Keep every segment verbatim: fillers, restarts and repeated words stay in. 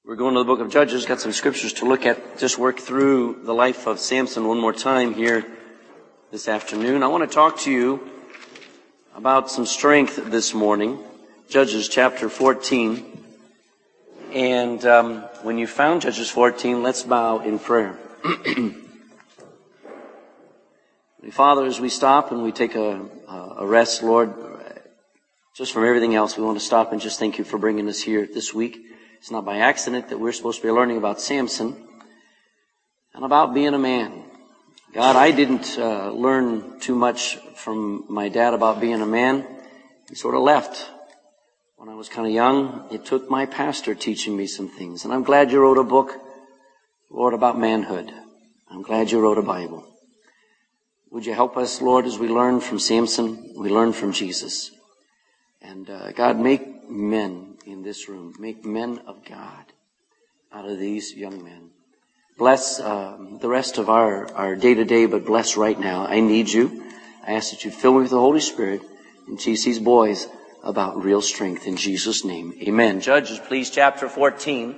We're going to the book of Judges, got some scriptures to look at, just work through the life of Samson one more time here this afternoon. I want to talk to you about some strength this morning, Judges chapter fourteen. And um, when you found Judges fourteen, let's bow in prayer. Father, as we stop and we take a, a rest, Lord, just from everything else, we want to stop and just thank you for bringing us here this week. It's not by accident that we're supposed to be learning about Samson and about being a man. God, I didn't uh, learn too much from my dad about being a man. He sort of left when I was kind of young. It took my pastor teaching me some things. And I'm glad you wrote a book, Lord, about manhood. I'm glad you wrote a Bible. Would you help us, Lord, as we learn from Samson, we learn from Jesus. And uh, God, make men in this room, make men of God out of these young men. Bless uh, the rest of our, our day-to-day, but bless right now. I need you. I ask that you fill me with the Holy Spirit and teach these boys about real strength in Jesus' name. Amen. Judges, please, chapter fourteen.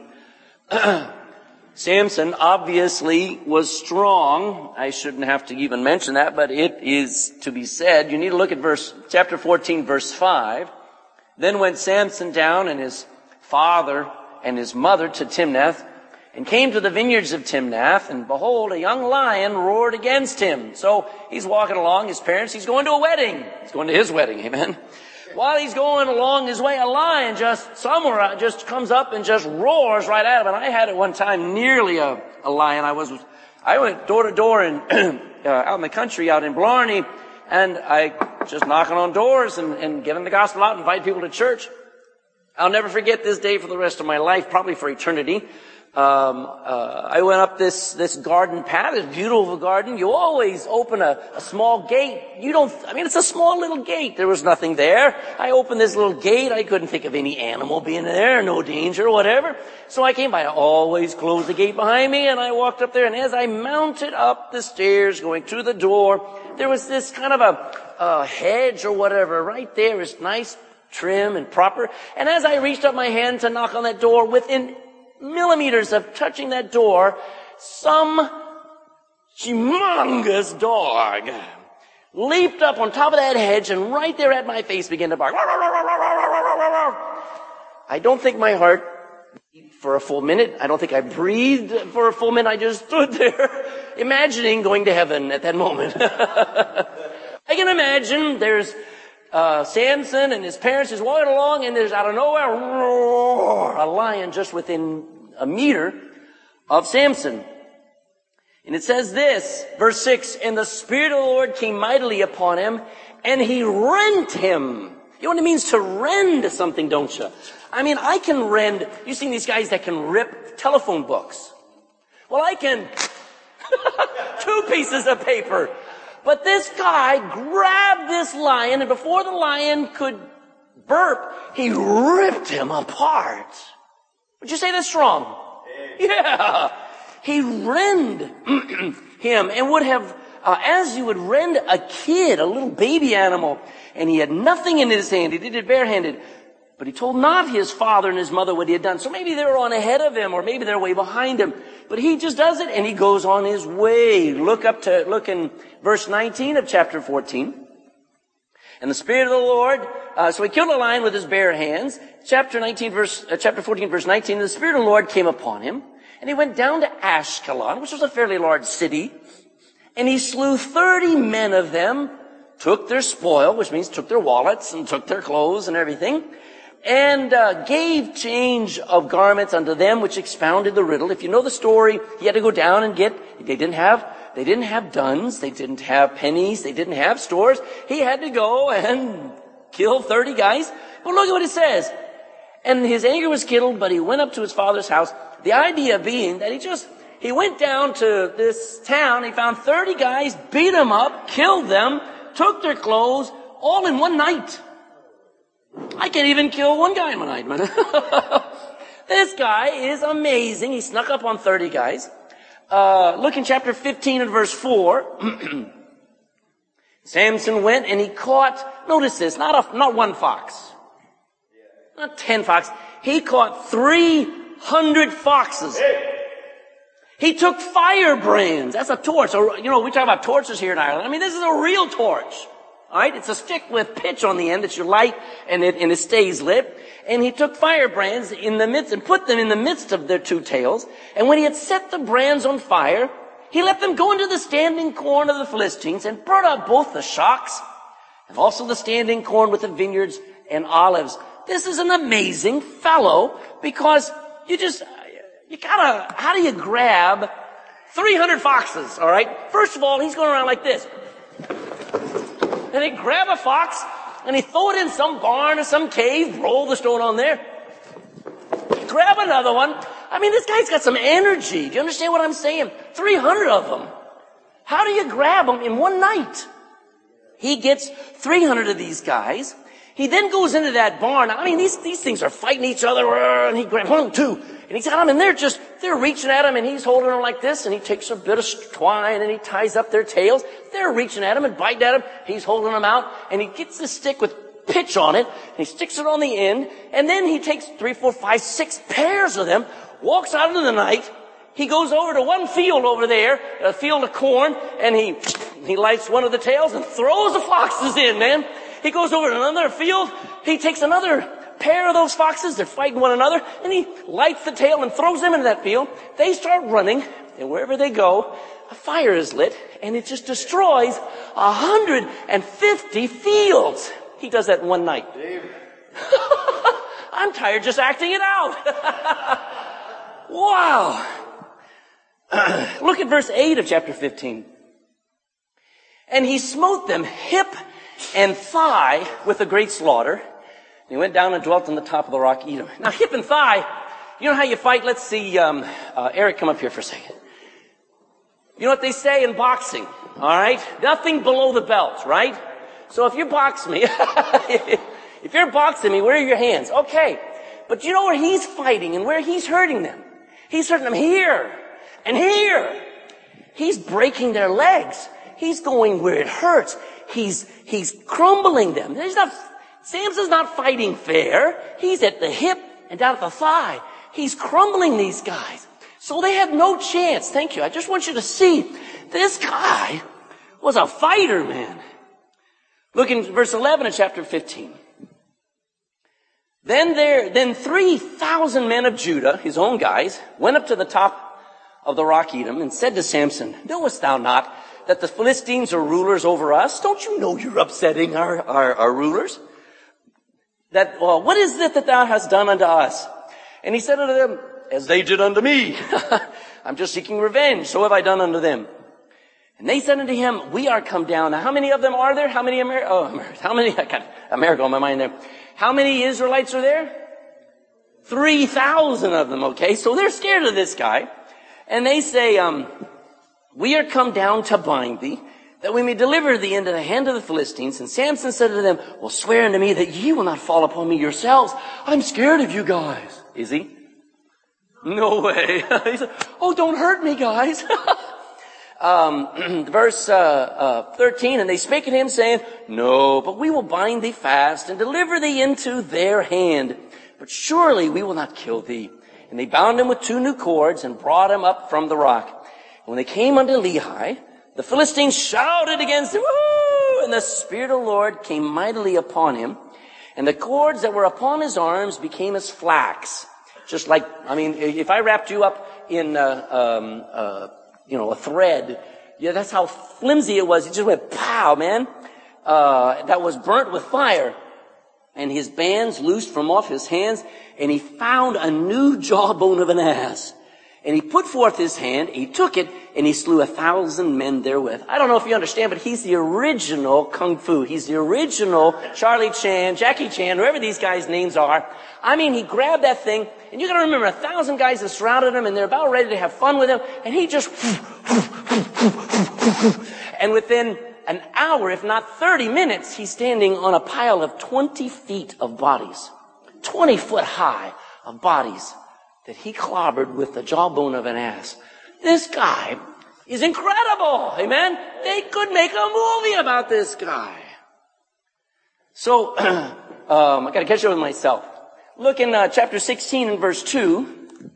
Samson obviously was strong. I shouldn't have to even mention that, but it is to be said. You need to look at verse, chapter fourteen, verse five. Then went Samson down and his father and his mother to Timnath, and came to the vineyards of Timnath, and behold, a young lion roared against him. So he's walking along, his parents, he's going to a wedding. He's going to his wedding, amen. While he's going along his way, a lion just somewhere just comes up and just roars right at him. And I had at one time nearly a, a lion. I was, I went door to door and uh, out in the country, out in Blarney, and I just knocking on doors and, and getting the gospel out, invite people to church. I'll never forget this day for the rest of my life, probably for eternity. Um, uh, I went up this, this garden path, this beautiful garden. You always open a, a small gate. You don't, I mean, it's a small little gate. There was nothing there. I opened this little gate. I couldn't think of any animal being there, no danger or whatever. So I came by. I always closed the gate behind me, and I walked up there. And as I mounted up the stairs, going through the door, there was this kind of a, a hedge or whatever right there. It's nice, trim, and proper. And as I reached up my hand to knock on that door, within millimeters of touching that door, some humongous dog leaped up on top of that hedge and right there at my face began to bark. I don't think my heart beat for a full minute. I don't think I breathed for a full minute. I just stood there imagining going to heaven at that moment. I can imagine there's Uh, Samson and his parents is walking along, and there's out of nowhere roar, a lion just within a meter of Samson. And it says this, verse six, and the Spirit of the Lord came mightily upon him, and he rent him. You know what it means to rend something, don't you? I mean, I can rend, you've seen these guys that can rip telephone books. Well, I can two pieces of paper. But this guy grabbed this lion, and before the lion could burp, he ripped him apart. Would you say that's strong? Yeah. He rend him and would have, uh, as you would rend a kid, a little baby animal, and he had nothing in his hand. He did it barehanded. But he told not his father and his mother what he had done. So maybe they were on ahead of him, or maybe they're way behind him. But he just does it, and he goes on his way. Look up to, look in verse nineteen of chapter fourteen. And the Spirit of the Lord, uh, so he killed a lion with his bare hands. Chapter nineteen, verse, uh, chapter fourteen, verse nineteen. The Spirit of the Lord came upon him, and he went down to Ashkelon, which was a fairly large city. And he slew thirty men of them, took their spoil, which means took their wallets and took their clothes and everything. And uh, gave change of garments unto them, which expounded the riddle. If you know the story, he had to go down and get. They didn't have. They didn't have duns. They didn't have pennies. They didn't have stores. He had to go and kill thirty guys. But look at what it says. And his anger was kindled, but he went up to his father's house. The idea being that he just he went down to this town. He found thirty guys, beat them up, killed them, took their clothes, all in one night. I can't even kill one guy in one night, man. This guy is amazing. He snuck up on thirty guys. Uh, look in chapter fifteen and verse four. Samson went and he caught, notice this, not a, not one fox, not ten fox. He caught three hundred foxes. He took firebrands. That's a torch. Or, you know, we talk about torches here in Ireland. I mean, this is a real torch. All right? It's a stick with pitch on the end that you light and it, and it stays lit. And he took firebrands in the midst and put them in the midst of their two tails. And when he had set the brands on fire, he let them go into the standing corn of the Philistines and brought out both the shocks and also the standing corn with the vineyards and olives. This is an amazing fellow because you just, you gotta, how do you grab three hundred foxes, all right? First of all, he's going around like this. And he grab a fox and he throw it in some barn or some cave, roll the stone on there. Grab another one. I mean, this guy's got some energy. Do you understand what I'm saying? three hundred of them. How do you grab them in one night? He gets three hundred of these guys. He then goes into that barn. I mean, these, these things are fighting each other, and he grabs one, two, and he's got them, and they're just, they're reaching at him, and he's holding them like this, and he takes a bit of twine, and he ties up their tails. They're reaching at him and biting at him. He's holding them out, and he gets this stick with pitch on it, and he sticks it on the end, and then he takes three, four, five, six pairs of them, walks out into the night. He goes over to one field over there, a field of corn, and he, he lights one of the tails and throws the foxes in, man. He goes over to another field. He takes another pair of those foxes. They're fighting one another. And he lights the tail and throws them into that field. They start running. And wherever they go, a fire is lit. And it just destroys one hundred fifty fields. He does that in one night. I'm tired just acting it out. Wow. Look at verse eight of chapter fifteen. And he smote them hip and thigh with a great slaughter. And he went down and dwelt on the top of the rock Edom. Now, hip and thigh, you know how you fight? Let's see, um, uh, Eric, come up here for a second. You know what they say in boxing, all right? Nothing below the belt, right? So if you box me, if you're boxing me, where are your hands? Okay. But you know where he's fighting and where he's hurting them? He's hurting them here and here. He's breaking their legs. He's going where it hurts. He's, he's crumbling them. He's not, Samson's not fighting fair. He's at the hip and down at the thigh. He's crumbling these guys. So they have no chance. Thank you. I just want you to see this guy was a fighter, man. Look in verse eleven of chapter fifteen. Then there, then three thousand men of Judah, his own guys, went up to the top of the rock Edom and said to Samson, knowest thou not that the Philistines are rulers over us? Don't you know you're upsetting our, our, our rulers? That, well, what is it that thou hast done unto us? And he said unto them, as they did unto me. I'm just seeking revenge. So have I done unto them. And they said unto him, we are come down. Now, how many of them are there? How many Amer- oh, Amer- how many, I got America on my mind there. How many Israelites are there? Three thousand of them, okay? So they're scared of this guy. And they say, um, we are come down to bind thee, that we may deliver thee into the hand of the Philistines. And Samson said to them, well, swear unto me that ye will not fall upon me yourselves. I'm scared of you guys. Is he? No way. He said, oh, don't hurt me, guys. um, verse uh, uh, thirteen, and they spake unto him, saying, no, but we will bind thee fast and deliver thee into their hand. But surely we will not kill thee. And they bound him with two new cords and brought him up from the rock. And when they came unto Lehi, the Philistines shouted against him, woo! And the Spirit of the Lord came mightily upon him. And the cords that were upon his arms became as flax. Just like, I mean, if I wrapped you up in, uh, um, uh, you know, a thread, yeah, that's how flimsy it was. It just went, pow, man. Uh, that was burnt with fire. And his bands loosed from off his hands, and he found a new jawbone of an ass. And he put forth his hand, he took it, and he slew a thousand men therewith. I don't know if you understand, but he's the original Kung Fu. He's the original Charlie Chan, Jackie Chan, whoever these guys' names are. I mean, he grabbed that thing, and you gotta remember, a thousand guys have surrounded him, and they're about ready to have fun with him, and he just, and within an hour, if not thirty minutes, he's standing on a pile of twenty feet of bodies. twenty foot high of bodies that he clobbered with the jawbone of an ass. This guy is incredible. Amen? They could make a movie about this guy. So, um, I gotta catch up with myself. Look in uh, chapter sixteen and verse two.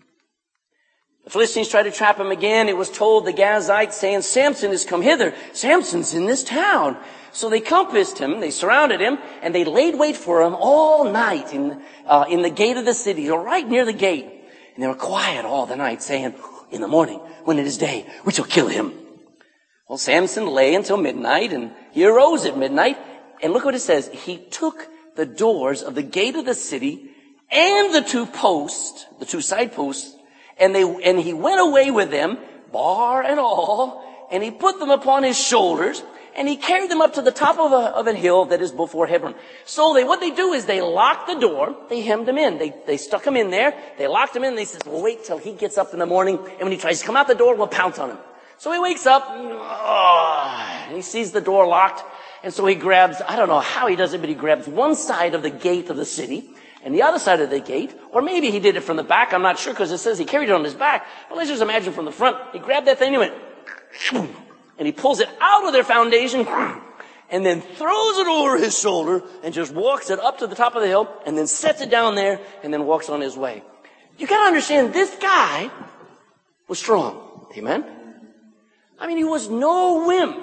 The Philistines tried to trap him again. It was told the Gazites, saying, Samson has come hither. Samson's in this town. So they compassed him, they surrounded him, and they laid wait for him all night in, uh, in the gate of the city. They were right near the gate. And they were quiet all the night, saying, in the morning, when it is day, we shall kill him. Well, Samson lay until midnight, and he arose at midnight. And look what it says. He took the doors of the gate of the city and the two posts, the two side posts, and they, and he went away with them, bar and all, and he put them upon his shoulders, and he carried them up to the top of a, of a hill that is before Hebron. So they, what they do is they lock the door, they hemmed him in, they, they stuck him in there, they locked him in, they said, well, wait till he gets up in the morning, and when he tries to come out the door, we'll pounce on him. So he wakes up, and he sees the door locked, and so he grabs, I don't know how he does it, but he grabs one side of the gate of the city, and the other side of the gate, or maybe he did it from the back, I'm not sure, because it says he carried it on his back, but let's just imagine from the front, he grabbed that thing and he went, and he pulls it out of their foundation, and then throws it over his shoulder, and just walks it up to the top of the hill, and then sets it down there, and then walks on his way. You gotta understand, this guy was strong. Amen? I mean, he was no wimp.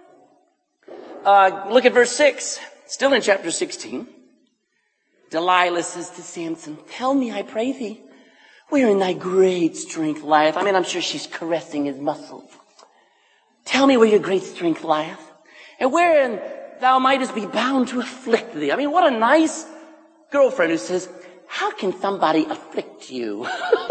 Uh, look at verse six. Still in chapter sixteen. Delilah says to Samson, tell me, I pray thee, where in thy great strength lieth? I mean, I'm sure she's caressing his muscles. Tell me where your great strength lieth, and wherein thou mightest be bound to afflict thee. I mean, what a nice girlfriend who says, how can somebody afflict you?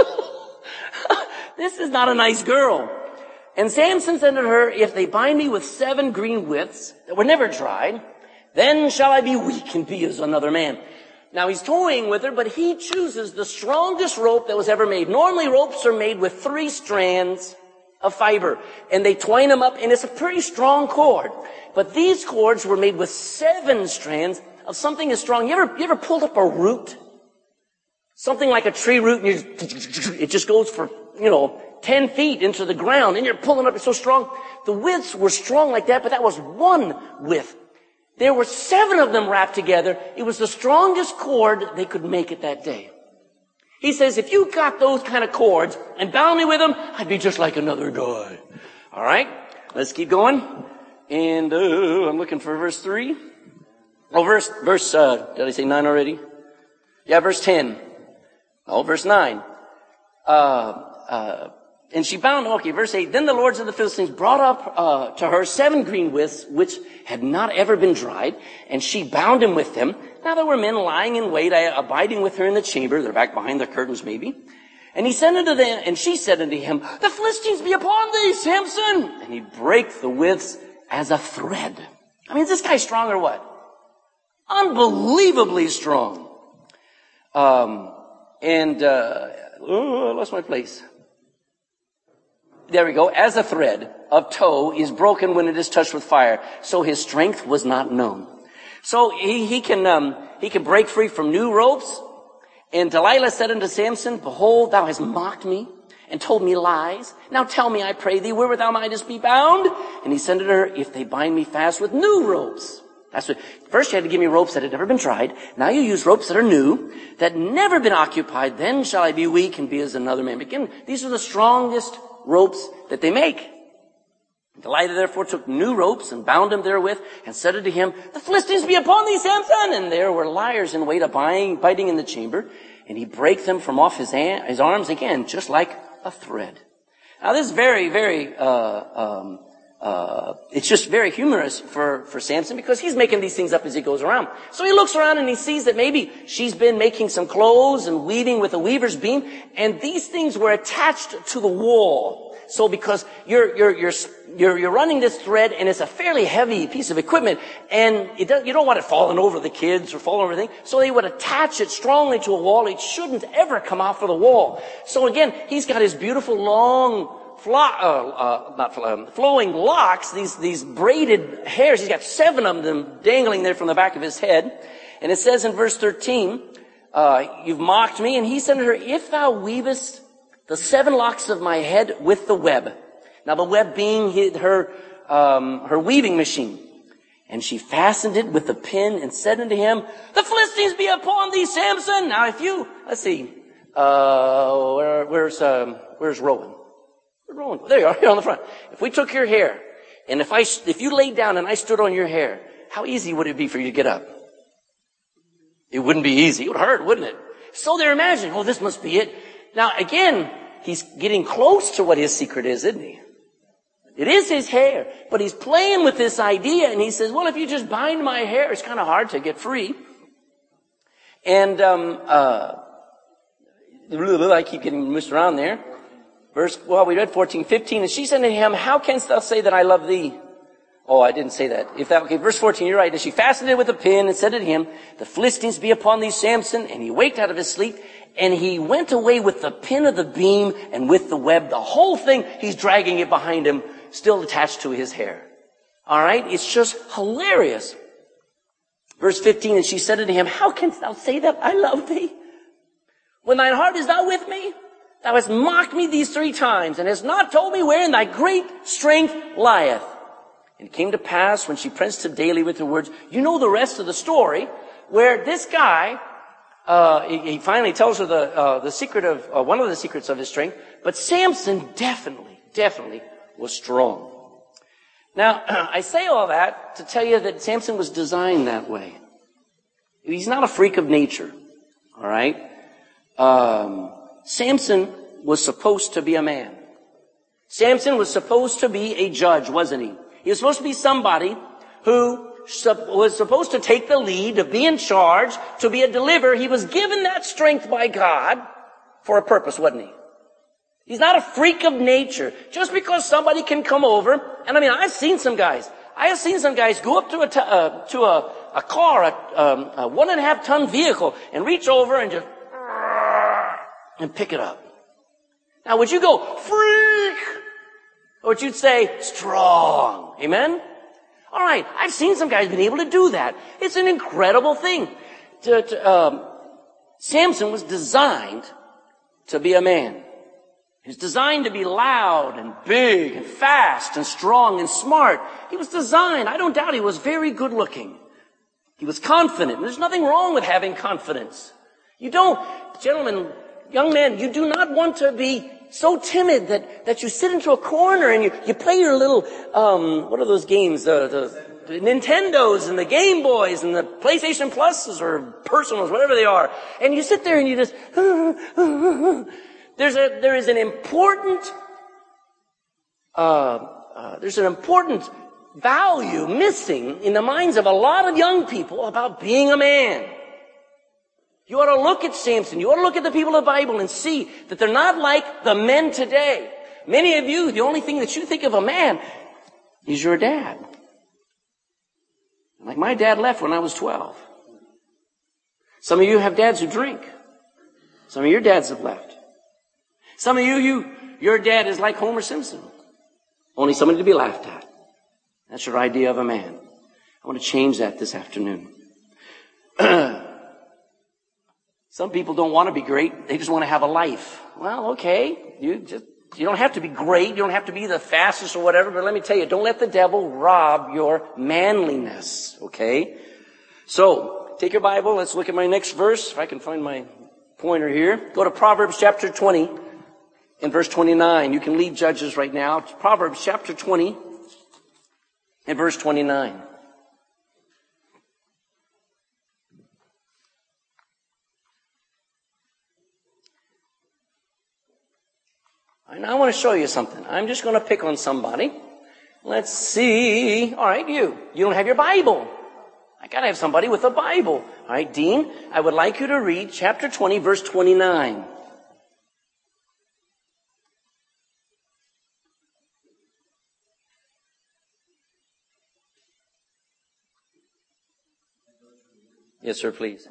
This is not a nice girl. And Samson said to her, if they bind me with seven green withs that were never dried, then shall I be weak and be as another man. Now he's toying with her, but he chooses the strongest rope that was ever made. Normally ropes are made with three strands of fiber, and they twine them up, and it's a pretty strong cord. But these cords were made with seven strands of something as strong. You ever, you ever pulled up a root? Something like a tree root, and you just, it just goes for, you know, ten feet into the ground, and you're pulling up, it's so strong. The widths were strong like that, but that was one width. There were seven of them wrapped together. It was the strongest cord they could make it that day. He says, if you got those kind of cords and bound me with them, I'd be just like another guy. All right, let's keep going. And uh, I'm looking for verse three. Oh, verse, verse, uh, did I say nine already? Yeah, verse ten. Oh, verse nine. Uh, uh, and she bound, okay, verse eight. Then the lords of the Philistines brought up uh, to her seven green withs, which had not ever been dried, and she bound him with them. Now there were men lying in wait, abiding with her in the chamber. They're back behind the curtains, maybe. And he said unto them, and she said unto him, the Philistines be upon thee, Samson! And he brake the withs as a thread. I mean, is this guy strong or what? Unbelievably strong. Um, and, uh, oh, I lost my place. There we go. As a thread of tow is broken when it is touched with fire. So his strength was not known. So he, he can, um, he can break free from new ropes. And Delilah said unto Samson, behold, thou hast mocked me and told me lies. Now tell me, I pray thee, wherewith thou mightest be bound. And he said unto her, if they bind me fast with new ropes. That's what, first you had to give me ropes that had never been tried. Now you use ropes that are new, that never been occupied. Then shall I be weak and be as another man. Again, these are the strongest ropes that they make. Delilah therefore took new ropes and bound him therewith and said unto him, the Philistines be upon thee, Samson! And there were liars in wait abiding, biting in the chamber. And he brake them from off his, hand, his arms again, just like a thread. Now this is very, very, uh, um, uh, it's just very humorous for, for Samson because he's making these things up as he goes around. So he looks around and he sees that maybe she's been making some clothes and weaving with a weaver's beam, and these things were attached to the wall. So because you're, you're, you're, you're, you're running this thread, and it's a fairly heavy piece of equipment, and it does, you don't want it falling over the kids or falling over anything. So they would attach it strongly to a wall. It shouldn't ever come off of the wall. So again, he's got his beautiful long, flo- uh, uh, not um, flowing locks, these, these braided hairs. He's got seven of them dangling there from the back of his head. And it says in verse thirteen, uh, you've mocked me. And he said to her, if thou weavest the seven locks of my head with the web. Now the web being her, um, her weaving machine. And she fastened it with the pin and said unto him, the Philistines be upon thee, Samson. Now if you, let's see, uh, where, where where's, um, where's Rowan? Where's Rowan? There you are, here on the front. If we took your hair, and if I, if you laid down and I stood on your hair, how easy would it be for you to get up? It wouldn't be easy. It would hurt, wouldn't it? So they're imagining, oh, this must be it. Now, again, he's getting close to what his secret is, isn't he? It is his hair, but he's playing with this idea, and he says, well, if you just bind my hair, it's kind of hard to get free. And, um, uh, I keep getting missed around there. Verse, well, we read fourteen, fifteen, and she said to him, how canst thou say that I love thee? Oh, I didn't say that. If that, okay, verse fourteen, you're right. And she fastened it with a pin and said to him, the Philistines be upon thee, Samson. And he waked out of his sleep, and he went away with the pin of the beam and with the web. The whole thing, he's dragging it behind him, still attached to his hair. All right? It's just hilarious. Verse fifteen, and she said unto him, how canst thou say that I love thee? When thine heart is not with me, thou hast mocked me these three times, and hast not told me wherein thy great strength lieth. And it came to pass, when she pressed him daily with her words, you know the rest of the story, where this guy, uh, he, he finally tells her the, uh, the secret of, uh, one of the secrets of his strength, but Samson definitely, definitely was strong. Now, I say all that to tell you that Samson was designed that way. He's not a freak of nature, all right? Um, Samson was supposed to be a man. Samson was supposed to be a judge, wasn't he? He was supposed to be somebody who was supposed to take the lead, to be in charge, to be a deliverer. He was given that strength by God for a purpose, wasn't he? He's not a freak of nature. Just because somebody can come over, and I mean, I've seen some guys. I have seen some guys go up to a, t- uh, to a, a car, a, um, a one and a half ton vehicle, and reach over and just, and pick it up. Now, would you go, freak? Or would you say, strong? Amen? All right. I've seen some guys been able to do that. It's an incredible thing. To, to, um, Samson was designed to be a man. He was designed to be loud and big and fast and strong and smart. He was designed. I don't doubt he was very good looking. He was confident. And there's nothing wrong with having confidence. You don't, gentlemen, young men, you do not want to be so timid that, that you sit into a corner and you, you play your little, um, what are those games? The, the, the Nintendos and the Game Boys and the PlayStation Pluses or Personals, whatever they are. And you sit there and you just, there's a, there is an important, uh, uh, there's an important value missing in the minds of a lot of young people about being a man. You ought to look at Samson. You ought to look at the people of the Bible and see that they're not like the men today. Many of you, the only thing that you think of a man is your dad. Like my dad left when I was twelve. Some of you have dads who drink. Some of your dads have left. Some of you, you, your dad is like Homer Simpson. Only somebody to be laughed at. That's your idea of a man. I want to change that this afternoon. Some people don't want to be great. They just want to have a life. Well, okay. You just, you don't have to be great. You don't have to be the fastest or whatever. But let me tell you, don't let the devil rob your manliness. Okay? So, take your Bible. Let's look at my next verse. If I can find my pointer here. Go to Proverbs chapter twenty and verse twenty-nine. You can leave Judges right now. It's Proverbs chapter twenty and verse twenty-nine. And I want to show you something. I'm just going to pick on somebody. Let's see. All right, you. You don't have your Bible. I got to have somebody with a Bible. All right, Dean, I would like you to read chapter twenty, verse twenty-nine. Yes, sir, please.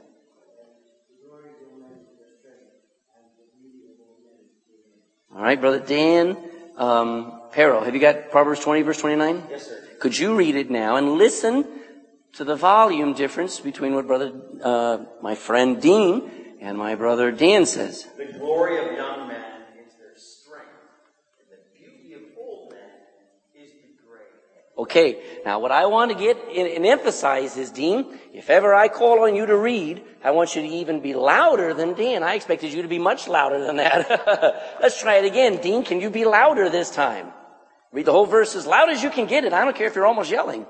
All right, Brother Dan um, Perro, have you got Proverbs twenty, verse twenty-nine? Yes, sir. Could you read it now and listen to the volume difference between what Brother, uh, my friend Dean and my brother Dan says? The glory of young men is their strength, and the beauty of old men is the gray hair. Okay, now what I want to get and emphasize is, Dean, if ever I call on you to read, I want you to even be louder than Dan. I expected you to be much louder than that. Let's try it again. Dean, can you be louder this time? Read the whole verse as loud as you can get it. I don't care if you're almost yelling.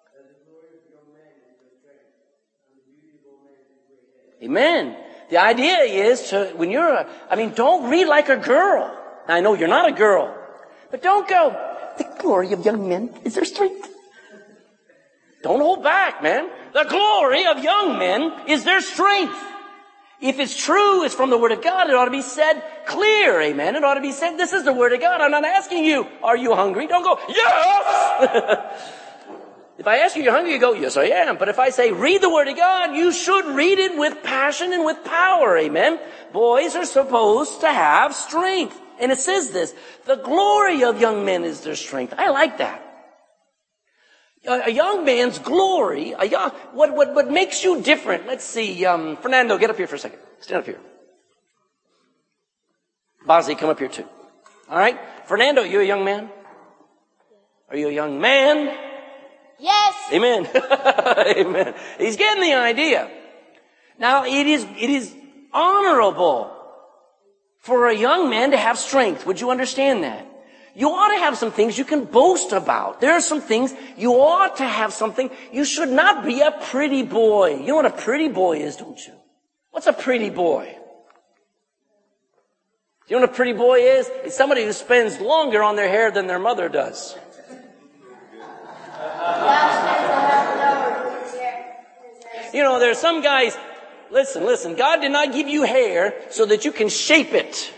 Amen. The idea is to, when you're a, I mean, don't read like a girl. Now, I know you're not a girl, but don't go, the glory of young men is their strength. Don't hold back, man. The glory of young men is their strength. If it's true, it's from the Word of God, it ought to be said clear, amen. It ought to be said, this is the Word of God. I'm not asking you, are you hungry? Don't go, yes! If I ask you, you're hungry, you go, yes, I am. But if I say, read the Word of God, you should read it with passion and with power, amen. Boys are supposed to have strength. And it says this, the glory of young men is their strength. I like that. A, a young man's glory, a young, what, what, what makes you different? Let's see, um, Fernando, get up here for a second. Stand up here. Bosley, come up here too. All right. Fernando, you a young man? Are you a young man? Yes. Amen. Amen. He's getting the idea. Now, it is, it is honorable for a young man to have strength. Would you understand that? You ought to have some things you can boast about. There are some things you ought to have something. You should not be a pretty boy. You know what a pretty boy is, don't you? What's a pretty boy? You know what a pretty boy is? It's somebody who spends longer on their hair than their mother does. You know, there are some guys, listen, listen, God did not give you hair so that you can shape it.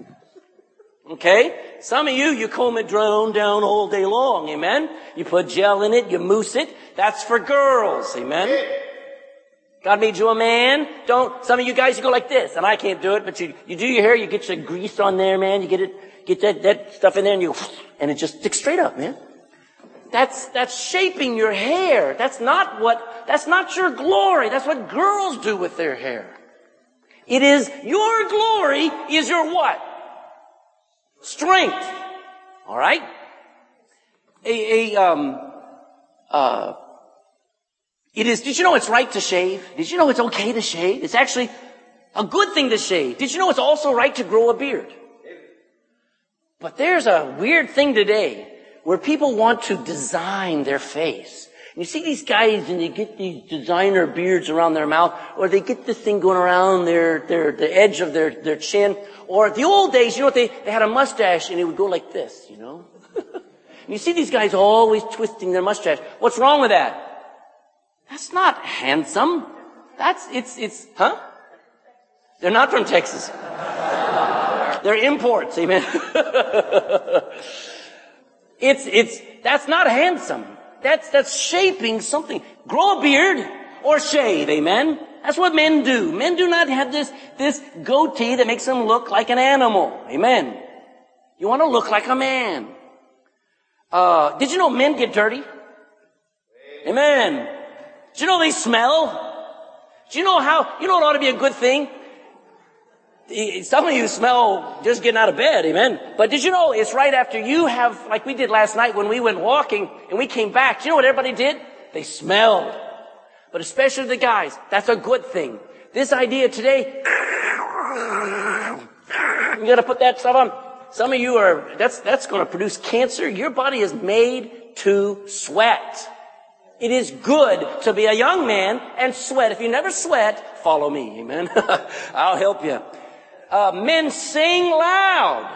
Okay? Some of you, you comb it down, down all day long, amen? You put gel in it, you mousse it. That's for girls, amen? God made you a man. Don't, some of you guys, you go like this, and I can't do it, but you, you do your hair, you get your grease on there, man, you get it, get that, that stuff in there, and you, and it just sticks straight up, man. That's, that's shaping your hair. That's not what, that's not your glory. That's what girls do with their hair. It is, your glory is your what? Strength. Alright? A, a, um, uh, it is, did you know it's right to shave? Did you know it's okay to shave? It's actually a good thing to shave. Did you know it's also right to grow a beard? But there's a weird thing today where people want to design their face. You see these guys and they get these designer beards around their mouth, or they get this thing going around their, their, the edge of their, their chin. Or the old days, you know what, they, they had a mustache and it would go like this, you know. And you see these guys always twisting their mustache. What's wrong with that? That's not handsome. That's, it's, it's, huh? They're not from Texas. They're imports, amen. It's, it's, that's not handsome. That's, that's shaping something. Grow a beard or shave, amen? That's what men do. Men do not have this, this goatee that makes them look like an animal, amen? You want to look like a man. Uh, did you know men get dirty? Amen. Did you know they smell? Do you know how, you know what ought to be a good thing? Some of you smell just getting out of bed, amen? But did you know it's right after you have, like we did last night when we went walking and we came back. Do you know what everybody did? They smelled. But especially the guys, that's a good thing. This idea today, you gotta put that stuff on. Some of you are, that's, that's gonna produce cancer. Your body is made to sweat. It is good to be a young man and sweat. If you never sweat, follow me, amen? I'll help you. Uh, men sing loud.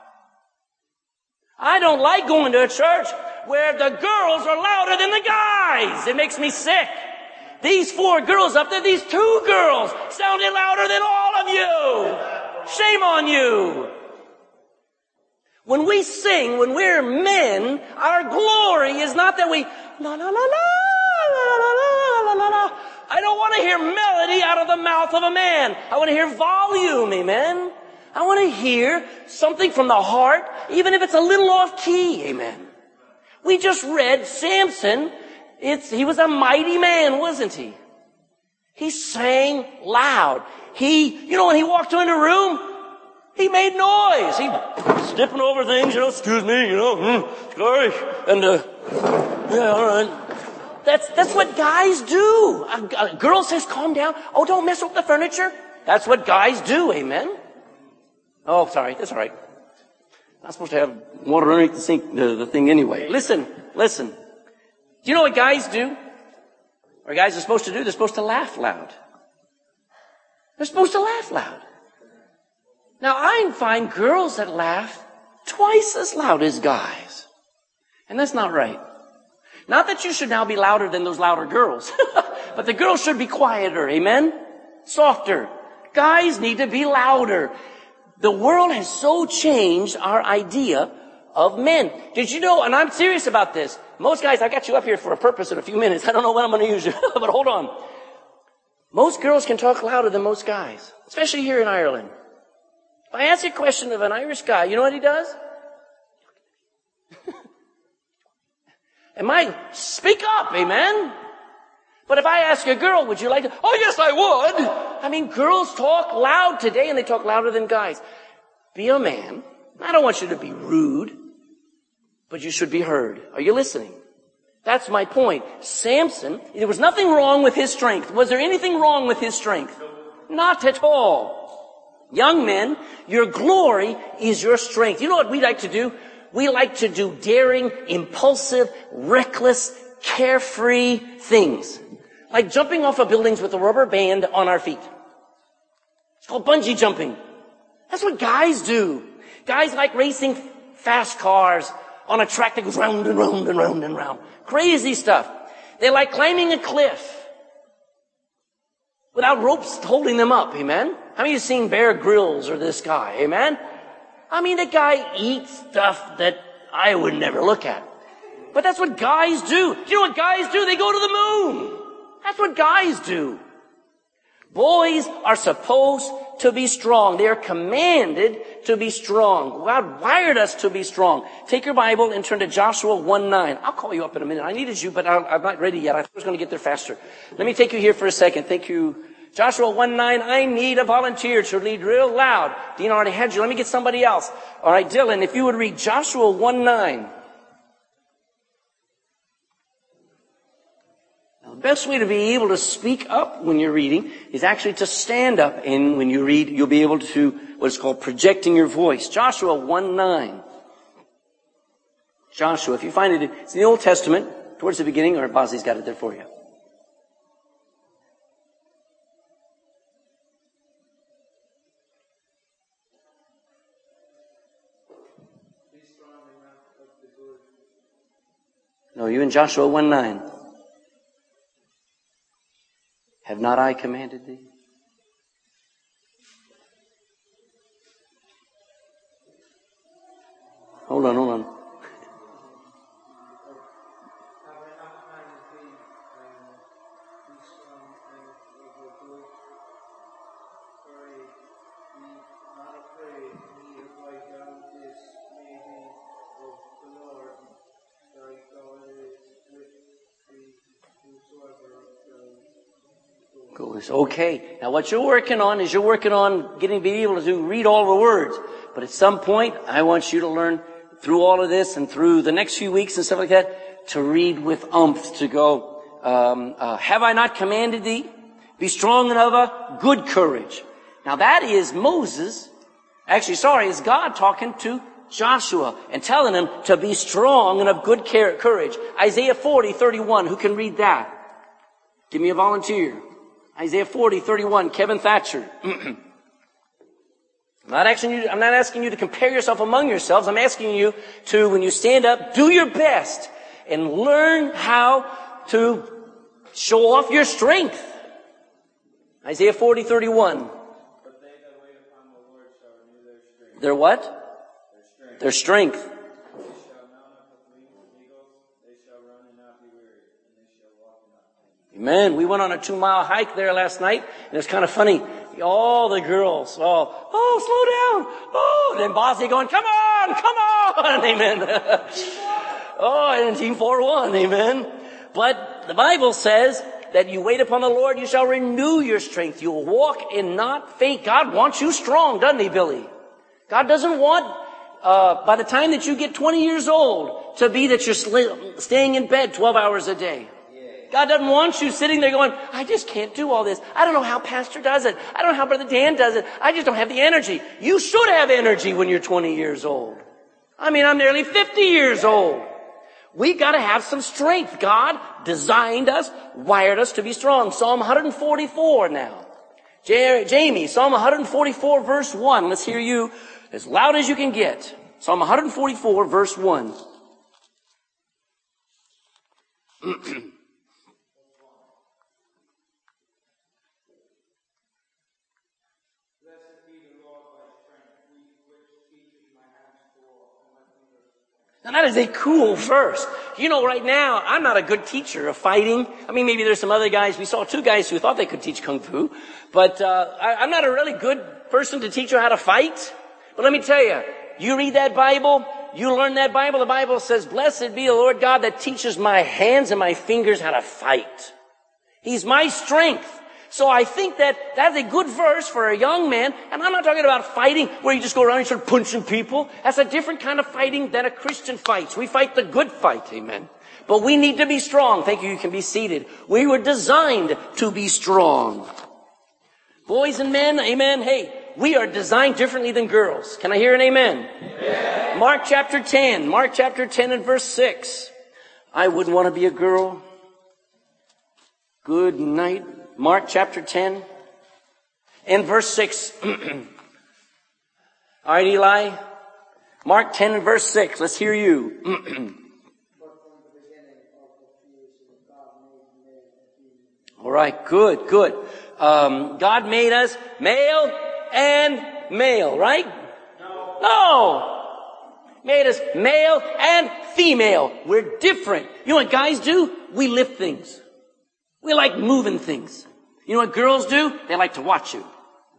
I don't like going to a church where the girls are louder than the guys. It makes me sick. These four girls up there, these two girls sounded louder than all of you. Shame on you. When we sing, when we're men, our glory is not that we la la la la la la la la la. I don't want to hear melody out of the mouth of a man. I want to hear volume, amen. I want to hear something from the heart, even if it's a little off key, amen. We just read Samson. It's, he was a mighty man, wasn't he? He sang loud. He, you know, when he walked into a room, he made noise. He stepping over things, you know, excuse me, you know, mm, sorry. And, uh, Yeah, all right. That's, that's what guys do. A, a girl says, calm down. Oh, don't mess with the furniture. That's what guys do. Amen. Oh, sorry. That's all right. Not supposed to have water underneath the sink, the, the thing anyway. Listen, listen. Do you know what guys do? Or guys are supposed to do? They're supposed to laugh loud. They're supposed to laugh loud. Now, I find girls that laugh twice as loud as guys. And that's not right. Not that you should now be louder than those louder girls. But the girls should be quieter. Amen? Softer. Guys need to be louder. The world has so changed our idea of men. Did you know, and I'm serious about this, most guys, I got you up here for a purpose in a few minutes. I don't know when I'm going to use you, but hold on. Most girls can talk louder than most guys, especially here in Ireland. If I ask a question of an Irish guy, you know what he does? Am I, speak up, amen? But if I ask a girl, would you like to, oh yes I would. I mean, girls talk loud today and they talk louder than guys. Be a man. I don't want you to be rude, but you should be heard. Are you listening? That's my point. Samson, there was nothing wrong with his strength. Was there anything wrong with his strength? Not at all. Young men, your glory is your strength. You know what we like to do? We like to do daring, impulsive, reckless, carefree things. Like jumping off of buildings with a rubber band on our feet. It's called bungee jumping. That's what guys do. Guys like racing fast cars on a track that goes round and round and round and round. Crazy stuff. They like climbing a cliff without ropes holding them up. Amen? How many of you have seen Bear Grylls or this guy? Amen? I mean, the guy eats stuff that I would never look at. But that's what guys do. Do you know what guys do? They go to the moon. That's what guys do. Boys are supposed to be strong. They are commanded to be strong. God wired us to be strong. Take your Bible and turn to Joshua one nine. I'll call you up in a minute. I needed you, but I'm not ready yet. I was going to get there faster. Let me take you here for a second. Thank you. Joshua one nine. I need a volunteer to read real loud. Dean already had you. Let me get somebody else. All right, Dylan, if you would read Joshua one nine. The best way to be able to speak up when you're reading is actually to stand up, and when you read, you'll be able to, what is called projecting your voice. Joshua one nine. Joshua, if you find it, it's in the Old Testament, towards the beginning, or Bosley's got it there for you. No, you in Joshua one nine. Have not I commanded thee? Hold on, hold on. Okay. Now what you're working on is you're working on getting to be able to do, read all the words. But at some point, I want you to learn through all of this and through the next few weeks and stuff like that to read with umph, to go, um, uh, have I not commanded thee? Be strong and of a good courage. Now that is Moses, actually sorry, is God talking to Joshua and telling him to be strong and of good courage. Isaiah forty thirty-one, who can read that? Give me a volunteer. Isaiah forty thirty-one, Kevin Thatcher. I'm not asking you, I'm not asking you to compare yourself among yourselves. I'm asking you to, when you stand up, do your best and learn how to show off your strength. Isaiah forty thirty-one. But they that wait upon the Lord shall renew their strength. Their what? Their strength. Their strength. Amen. We went on a two-mile hike there last night, and it was kind of funny. All the girls, oh, oh, slow down. Oh, and then Bosley going, come on, come on. Amen. Oh, and Team four won. Amen. But the Bible says that you wait upon the Lord, you shall renew your strength. You will walk and not faint. God wants you strong, doesn't he, Billy? God doesn't want, uh, by the time that you get twenty years old, to be that you're sl- staying in bed twelve hours a day. God doesn't want you sitting there going, I just can't do all this. I don't know how Pastor does it. I don't know how Brother Dan does it. I just don't have the energy. You should have energy when you're twenty years old. I mean, I'm nearly fifty years old. We've got to have some strength. God designed us, wired us to be strong. Psalm one forty-four now. J- Jamie, Psalm one forty-four verse one. Let's hear you as loud as you can get. Psalm one forty-four verse one. Now that is a cool verse. You know, right now, I'm not a good teacher of fighting. I mean, maybe there's some other guys. We saw two guys who thought they could teach Kung Fu. But uh, I, I'm not a really good person to teach you how to fight. But let me tell you, you read that Bible, you learn that Bible. The Bible says, blessed be the Lord God that teaches my hands and my fingers how to fight. He's my strength. So I think that that's a good verse for a young man. And I'm not talking about fighting where you just go around and start punching people. That's a different kind of fighting than a Christian fights. We fight the good fight, amen. But we need to be strong. Thank you, you can be seated. We were designed to be strong. Boys and men, amen. Hey, we are designed differently than girls. Can I hear an amen? Amen. Mark chapter ten. Mark chapter ten and verse six. I wouldn't want to be a girl. Good night. Mark chapter ten and verse six. All right, Eli. Mark ten and verse six. Let's hear you. All right, good, good. Um, God made us male and male, right? No. No. Made us male and female. We're different. You know what guys do? We lift things. We like moving things. You know what girls do? They like to watch you.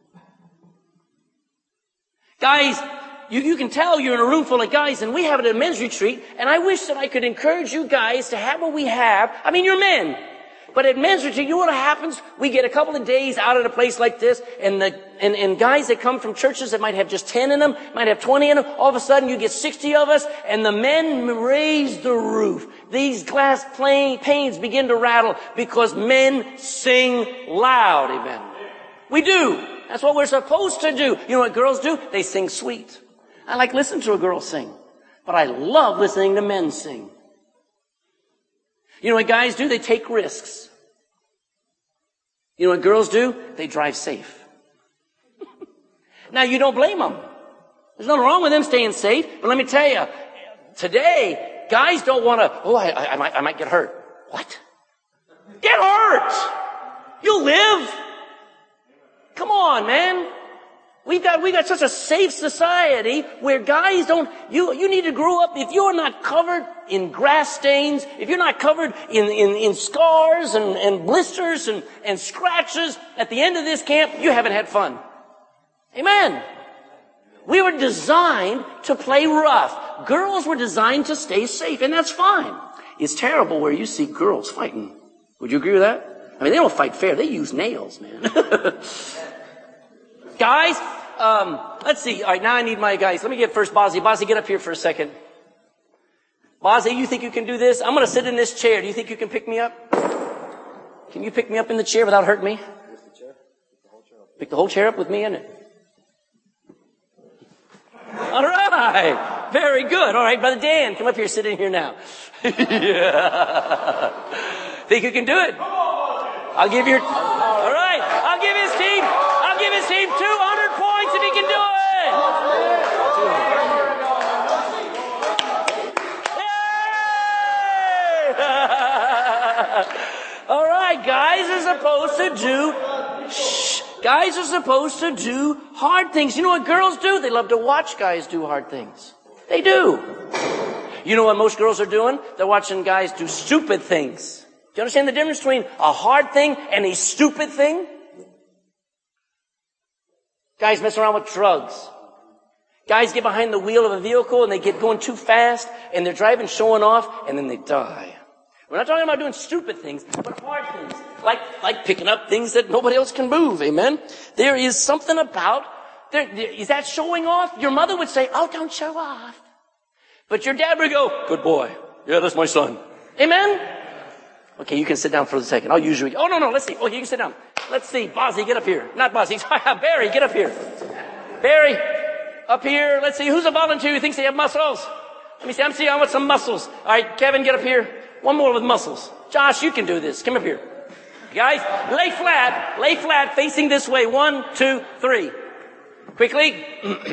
Guys, you, you can tell you're in a room full of guys, and we have it at a men's retreat, and I wish that I could encourage you guys to have what we have. I mean, you're men. But at men's retreat, you know what happens? We get a couple of days out at a place like this, and the and, and guys that come from churches that might have just ten in them, might have twenty in them, all of a sudden you get sixty of us, and the men raise the roof. These glass panes begin to rattle because men sing loud, amen. We do. That's what we're supposed to do. You know what girls do? They sing sweet. I like listening to a girl sing, but I love listening to men sing. You know what guys do? They take risks. You know what girls do? They drive safe. Now, you don't blame them. There's nothing wrong with them staying safe. But let me tell you, today, guys don't want to, oh, I, I, I, might, I might get hurt. What? Get hurt! You'll live. Come on, man. We've got, we've got such a safe society where guys don't, you, you need to grow up. If you're not covered in grass stains, if you're not covered in, in, in scars and, and blisters and, and scratches, at the end of this camp, you haven't had fun. Amen. We were designed to play rough. Girls were designed to stay safe, and that's fine. It's terrible where you see girls fighting. Would you agree with that? I mean, they don't fight fair. They use nails, man. Guys, um, let's see. All right, now I need my guys. Let me get first Bozzy. Bozzy, get up here for a second. Bozzy, you think you can do this? I'm going to sit in this chair. Do you think you can pick me up? Can you pick me up in the chair without hurting me? Pick the whole chair up with me in it. All right. Very good. All right, Brother Dan, come up here. Sit in here now. Yeah. Think you can do it? I'll give your... All right. I'll give his team... I'll give his team two hundred points if he can do it. Yay! All right, guys are supposed to do, shh, guys are supposed to do hard things. You know what girls do? They love to watch guys do hard things. They do. You know what most girls are doing? They're watching guys do stupid things. Do you understand the difference between a hard thing and a stupid thing? Guys mess around with drugs. Guys get behind the wheel of a vehicle and they get going too fast and they're driving, showing off, and then they die. We're not talking about doing stupid things, but hard things. Like, like picking up things that nobody else can move, amen? There is something about, there, there, is that showing off? Your mother would say, oh, don't show off. But your dad would go, good boy. Yeah, that's my son. Amen? Okay, you can sit down for a second. I'll usually, oh, no, no, let's see. Oh, you can sit down. Let's see. Bozzy, get up here. Not Bozzy. Barry, get up here. Barry, up here. Let's see. Who's a volunteer who thinks they have muscles? Let me see. I'm seeing I want some muscles. All right, Kevin, get up here. One more with muscles. Josh, you can do this. Come up here. Guys, lay flat. Lay flat, facing this way. One, two, three. Quickly.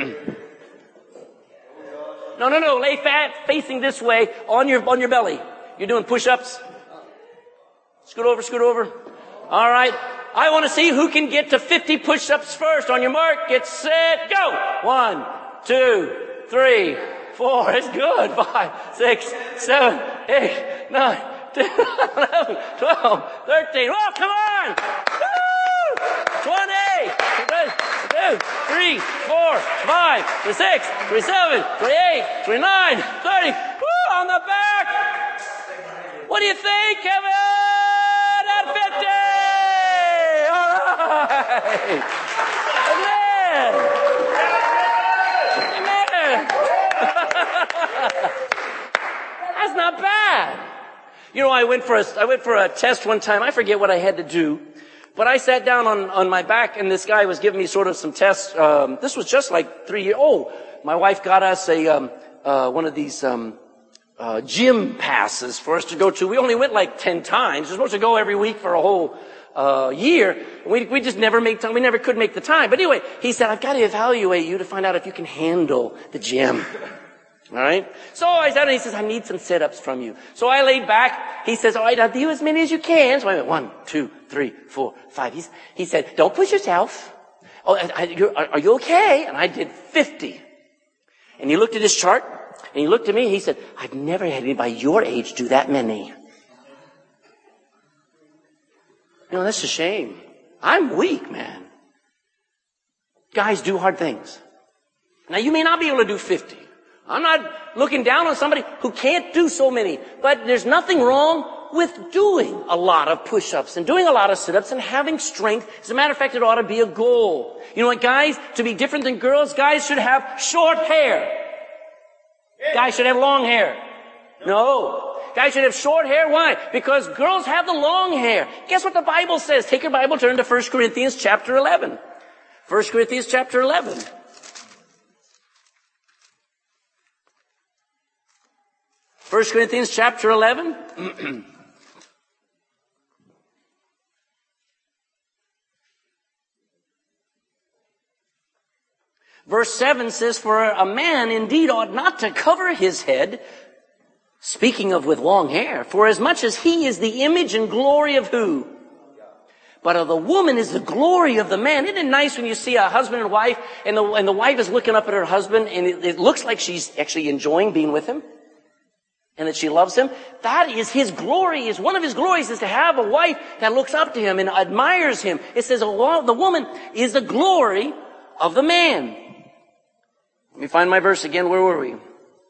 No, no, no. Lay flat, facing this way, on your on your belly. You're doing push-ups. Scoot over, scoot over. All right. I want to see who can get to fifty push-ups first. On your mark, get set, go. One, two, three, four. It's good. Five, six, seven, eight, nine, ten, eleven, twelve, thirteen. Oh, come on. Woo! twenty, twenty-two, three, four, five, twenty-six, twenty-seven, twenty-eight, twenty-nine, thirty. Woo! On the back. What do you think, Kevin? At fifty. Amen. Amen. That's not bad. You know, I went for a, I went for a test one time. I forget what I had to do, but I sat down on, on my back and this guy was giving me sort of some tests. Um, this was just like three years. Oh, my wife got us a, um, uh, one of these, um, uh, gym passes for us to go to. We only went like ten times. We're supposed to go every week for a whole Uh, year. We, we just never make time. We never could make the time. But anyway, he said, I've got to evaluate you to find out if you can handle the gym. All right. So I said, and he says, I need some sit-ups from you. So I laid back. He says, all right, I'll do as many as you can. So I went one, two, three, four, five. He's, he said, don't push yourself. Oh, I, I, you're, are, are you okay? And I did fifty. And he looked at his chart and he looked at me and he said, I've never had anybody your age do that many. You know, that's a shame. I'm weak, man. Guys do hard things. Now, you may not be able to do fifty. I'm not looking down on somebody who can't do so many. But there's nothing wrong with doing a lot of push-ups and doing a lot of sit-ups and having strength. As a matter of fact, it ought to be a goal. You know what, guys? To be different than girls, guys should have short hair. Guys should have long hair. No. Guys should have short hair. Why? Because girls have the long hair. Guess what the Bible says? Take your Bible, turn to First Corinthians chapter eleven. First Corinthians chapter eleven. First Corinthians chapter eleven. Verse seven says, for a man indeed ought not to cover his head, speaking of with long hair, for as much as he is the image and glory of who? But of the woman is the glory of the man. Isn't it nice when you see a husband and wife, and the, and the wife is looking up at her husband, and it, it looks like she's actually enjoying being with him, and that she loves him? That is his glory. Is one of his glories is to have a wife that looks up to him and admires him. It says the woman is the glory of the man. Let me find my verse again. Where were we?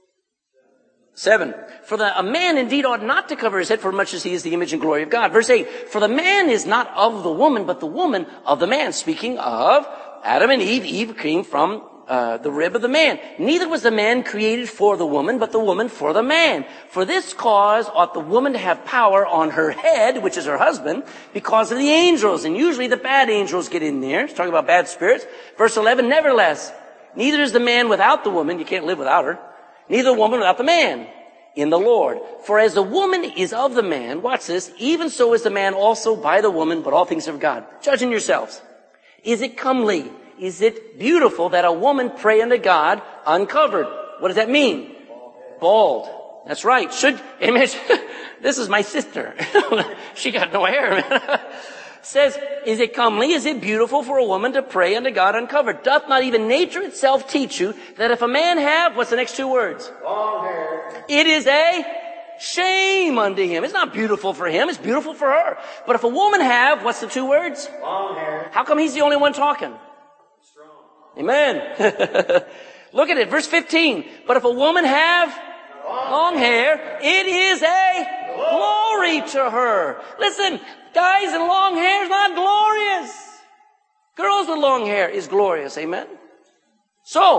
Seven. For the, a man indeed ought not to cover his head, for much as he is the image and glory of God. Verse eight. For the man is not of the woman, but the woman of the man. Speaking of Adam and Eve, Eve came from uh, the rib of the man. Neither was the man created for the woman, but the woman for the man. For this cause ought the woman to have power on her head, which is her husband, because of the angels. And usually the bad angels get in there. It's talking about bad spirits. Verse eleven. Nevertheless, neither is the man without the woman. You can't live without her. Neither the woman without the man in the Lord. For as the woman is of the man, watch this, even so is the man also by the woman, but all things are of God. Judging yourselves. Is it comely? Is it beautiful that a woman pray unto God uncovered? What does that mean? Bald. That's right. Should, amen. This is my sister. She got no hair, man. Says, is it comely, is it beautiful for a woman to pray unto God uncovered? Doth not even nature itself teach you that if a man have, what's the next two words? Long hair. It is a shame unto him. It's not beautiful for him, it's beautiful for her. But if a woman have, what's the two words? Long hair. How come he's the only one talking? Strong. Amen. Look at it, verse fifteen. But if a woman have long, long hair, it is a glory to her. Listen, guys in long hair is not glorious. Girls with long hair is glorious. Amen. So,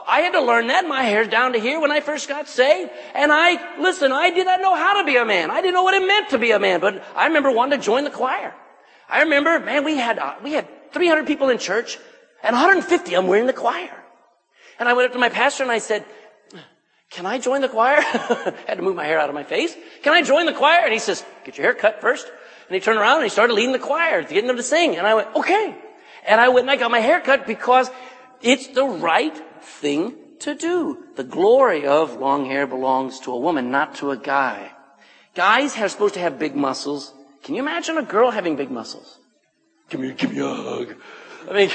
I had to learn that. My hair's down to here when I first got saved. And I, listen, I did not know how to be a man. I didn't know what it meant to be a man. But I remember wanting to join the choir. I remember, man, we had, uh, we had three hundred people in church and one hundred fifty of them were in the choir. And I went up to my pastor and I said, can I join the choir? Had to move my hair out of my face. Can I join the choir? And he says, get your hair cut first. And he turned around and he started leading the choir, getting them to sing. And I went, okay. And I went and I got my hair cut because it's the right thing to do. The glory of long hair belongs to a woman, not to a guy. Guys are supposed to have big muscles. Can you imagine a girl having big muscles? Give me, give me a hug. I mean,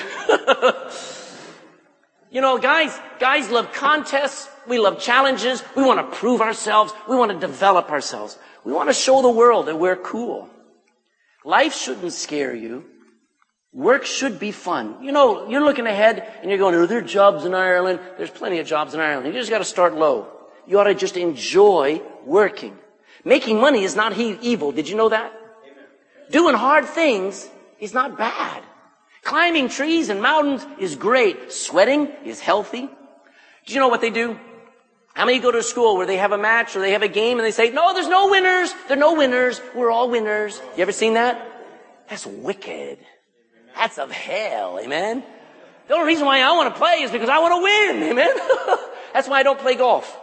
you know, guys, guys love contests. We love challenges. We want to prove ourselves. We want to develop ourselves. We want to show the world that we're cool. Life shouldn't scare you. Work should be fun. You know, you're looking ahead and you're going, are there jobs in Ireland? There's plenty of jobs in Ireland. You just got to start low. You ought to just enjoy working. Making money is not he- evil. Did you know that? Amen. Doing hard things is not bad. Climbing trees and mountains is great. Sweating is healthy. Do you know what they do? How many go to a school where they have a match or they have a game and they say, no, there's no winners. There are no winners. We're all winners. You ever seen that? That's wicked. That's of hell. Amen. The only reason why I want to play is because I want to win. Amen. That's why I don't play golf.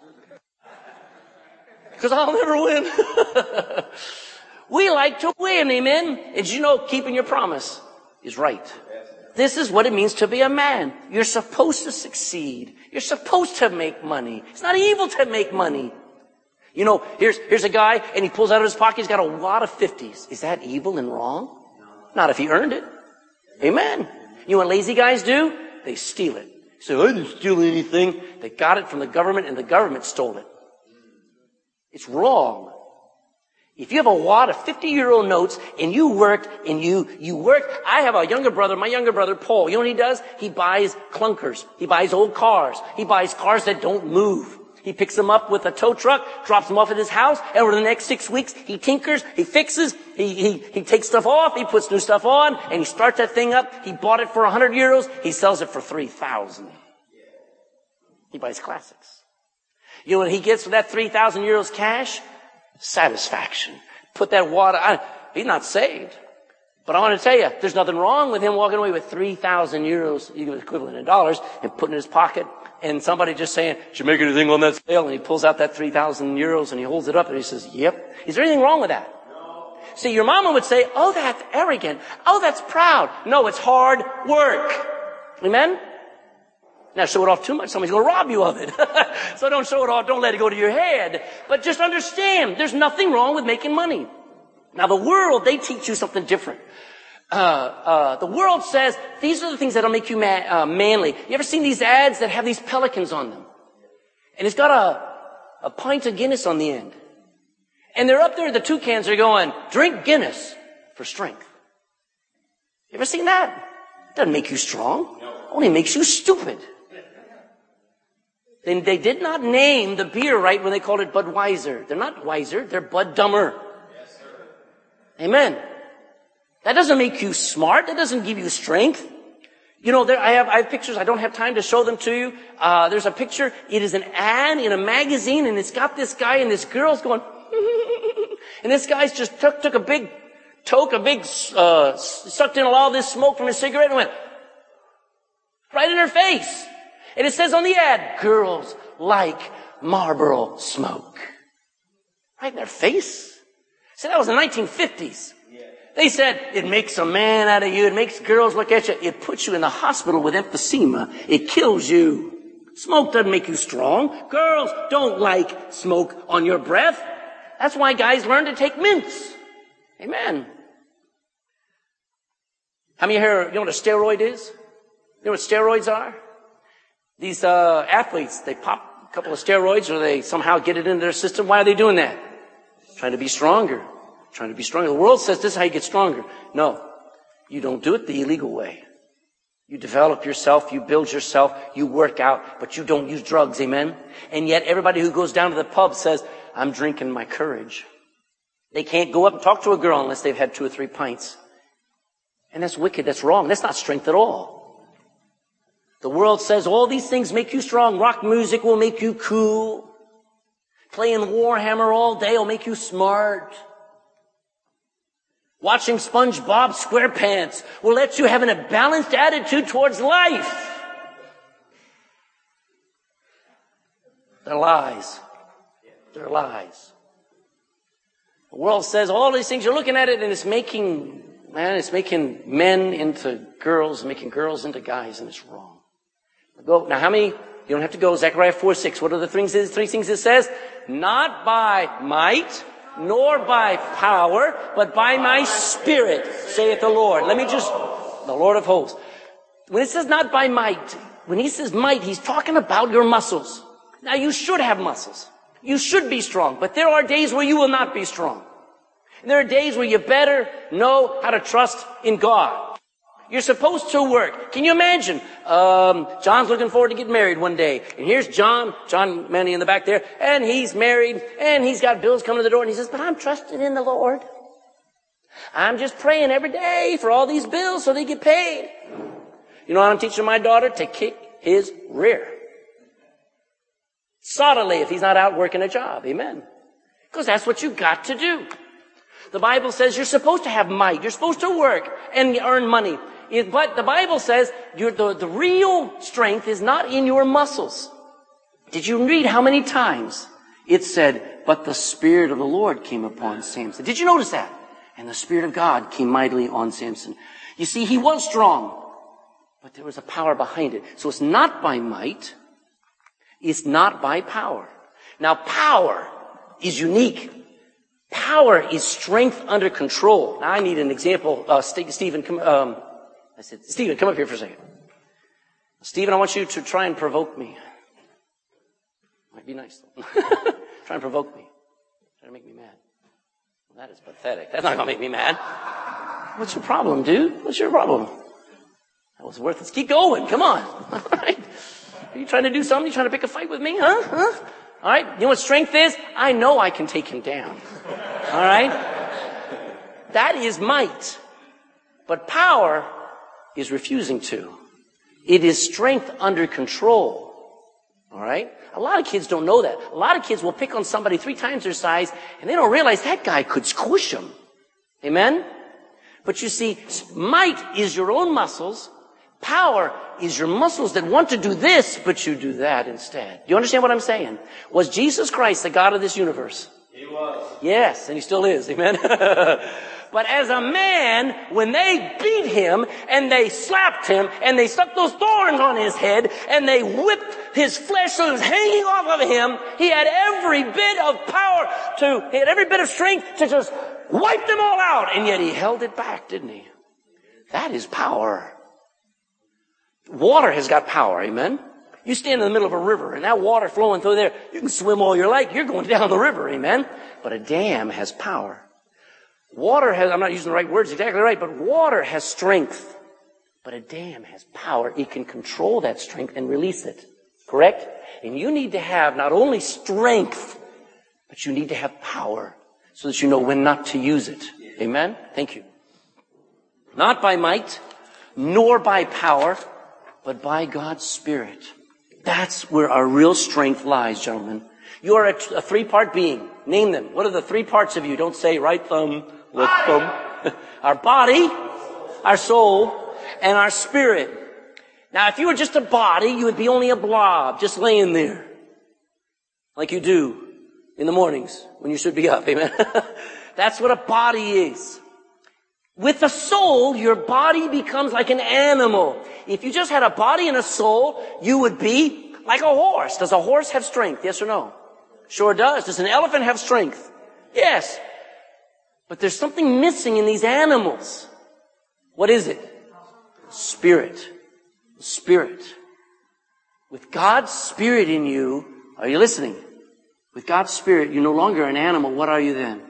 Because I'll never win. We like to win. Amen. And did you know keeping your promise is right? This is what it means to be a man. You're supposed to succeed. You're supposed to make money. It's not evil to make money. You know, here's, here's a guy and he pulls out of his pocket, he's got a wad of fifties. Is that evil and wrong? Not if he earned it. Amen. You know what lazy guys do? They steal it. So I didn't steal anything. They got it from the government and the government stole it. It's wrong. If you have a wad of fifty-year-old notes and you worked and you, you worked, I have a younger brother, my younger brother, Paul. You know what he does? He buys clunkers. He buys old cars. He buys cars that don't move. He picks them up with a tow truck, drops them off at his house, and over the next six weeks, he tinkers, he fixes, he, he, he takes stuff off, he puts new stuff on, and he starts that thing up. He bought it for a hundred euros. He sells it for three thousand. He buys classics. You know what he gets for that three thousand euros cash? Satisfaction. Put that water, I, he's not saved. But I want to tell you, there's nothing wrong with him walking away with three thousand euros, equivalent in dollars, and putting in his pocket, and somebody just saying, did you make anything on that sale? And he pulls out that three thousand euros and he holds it up and he says, yep. Is there anything wrong with that? No. See, your mama would say, oh, that's arrogant. Oh, that's proud. No, it's hard work. Amen? Now, show it off too much, somebody's going to rob you of it. So don't show it off. Don't let it go to your head. But just understand, there's nothing wrong with making money. Now, the world, they teach you something different. Uh, uh, the world says, these are the things that'll make you ma- uh, manly. You ever seen these ads that have these pelicans on them? And it's got a, a pint of Guinness on the end. And they're up there, the toucans are going, drink Guinness for strength. You ever seen that? It doesn't make you strong. It only makes you stupid. They, they did not name the beer right when they called it Budweiser. They're not wiser, they're Bud Dumber. Yes, sir. Amen. That doesn't make you smart. That doesn't give you strength. You know, there, I have, I have pictures. I don't have time to show them to you. Uh, there's a picture. It is an ad in a magazine and it's got this guy and this girl's going, and this guy's just took, took a big toke, a big, uh, sucked in all this smoke from his cigarette and went right in her face. And it says on the ad, girls like Marlboro smoke. Right in their face. See, that was the nineteen fifties. They said, it makes a man out of you. It makes girls look at you. It puts you in the hospital with emphysema. It kills you. Smoke doesn't make you strong. Girls don't like smoke on your breath. That's why guys learn to take mints. Amen. How many here, you know what a steroid is? You know what steroids are? These uh athletes, they pop a couple of steroids or they somehow get it into their system. Why are they doing that? Trying to be stronger. Trying to be stronger. The world says this is how you get stronger. No. You don't do it the illegal way. You develop yourself, you build yourself, you work out, but you don't use drugs, amen? And yet everybody who goes down to the pub says, I'm drinking my courage. They can't go up and talk to a girl unless they've had two or three pints. And that's wicked, that's wrong. That's not strength at all. The world says all these things make you strong. Rock music will make you cool. Playing Warhammer all day will make you smart. Watching SpongeBob SquarePants will let you have a balanced attitude towards life. They're lies. They're lies. The world says all these things. You're looking at it and it's making, man, it's making men into girls, making girls into guys, and it's wrong. Go. Now, how many? You don't have to go. Zechariah four six. What are the things, three things it says? Not by might, nor by power, but by my Spirit, saith the Lord. Let me just, the Lord of hosts. When it says not by might, when he says might, he's talking about your muscles. Now, you should have muscles. You should be strong, but there are days where you will not be strong. And there are days where you better know how to trust in God. You're supposed to work. Can you imagine? Um, John's looking forward to getting married one day. And here's John, John Manny in the back there, and he's married, and he's got bills coming to the door, and he says, but I'm trusting in the Lord. I'm just praying every day for all these bills so they get paid. You know what I'm teaching my daughter? To kick his rear. Sottily if he's not out working a job. Amen. Because that's what you got to do. The Bible says you're supposed to have might. You're supposed to work and earn money. But the Bible says you're, the, the real strength is not in your muscles. Did you read how many times it said, but the Spirit of the Lord came upon Samson? Did you notice that? And the Spirit of God came mightily on Samson. You see, he was strong, but there was a power behind it. So it's not by might. It's not by power. Now, power is unique. Power is strength under control. Now, I need an example. Uh, St- Stephen, come, um, I said, Stephen, come up here for a second. Stephen, I want you to try and provoke me. Might be nice, though. Try and provoke me. Try to make me mad. Well, that is pathetic. That's not going to make me mad. What's your problem, dude? What's your problem? That was worth it. Let's keep going. Come on. All right. Are you trying to do something? You trying to pick a fight with me? Huh? Huh? All right. You know what strength is? I know I can take him down. All right. That is might. But power is refusing to. It is strength under control. All right. A lot of kids don't know that. A lot of kids will pick on somebody three times their size and they don't realize that guy could squish them. Amen. But you see, might is your own muscles. Power is your muscles that want to do this, but you do that instead. Do you understand what I'm saying? Was Jesus Christ the God of this universe? He was. Yes, and he still is. Amen. But as a man, when they beat him and they slapped him and they stuck those thorns on his head and they whipped his flesh so it was hanging off of him, he had every bit of power to, he had every bit of strength to just wipe them all out. And yet he held it back, didn't he? That is power. Water has got power, amen? You stand in the middle of a river and that water flowing through there, you can swim all you like, you're going down the river, amen? But a dam has power. Water has, I'm not using the right words exactly right, but water has strength. But a dam has power. It can control that strength and release it. Correct? And you need to have not only strength, but you need to have power so that you know when not to use it. Amen? Thank you. Not by might, nor by power, but by God's Spirit. That's where our real strength lies, gentlemen. You are a, a three-part being. Name them. What are the three parts of you? Don't say right thumb, left thumb. Our body, our soul, and our spirit. Now, if you were just a body, you would be only a blob, just laying there. Like you do in the mornings when you should be up. Amen. That's what a body is. With a soul, your body becomes like an animal. If you just had a body and a soul, you would be like a horse. Does a horse have strength? Yes or no? Sure does. Does an elephant have strength? Yes. But there's something missing in these animals. What is it? Spirit. Spirit. With God's Spirit in you, are you listening? With God's Spirit, you're no longer an animal. What are you then?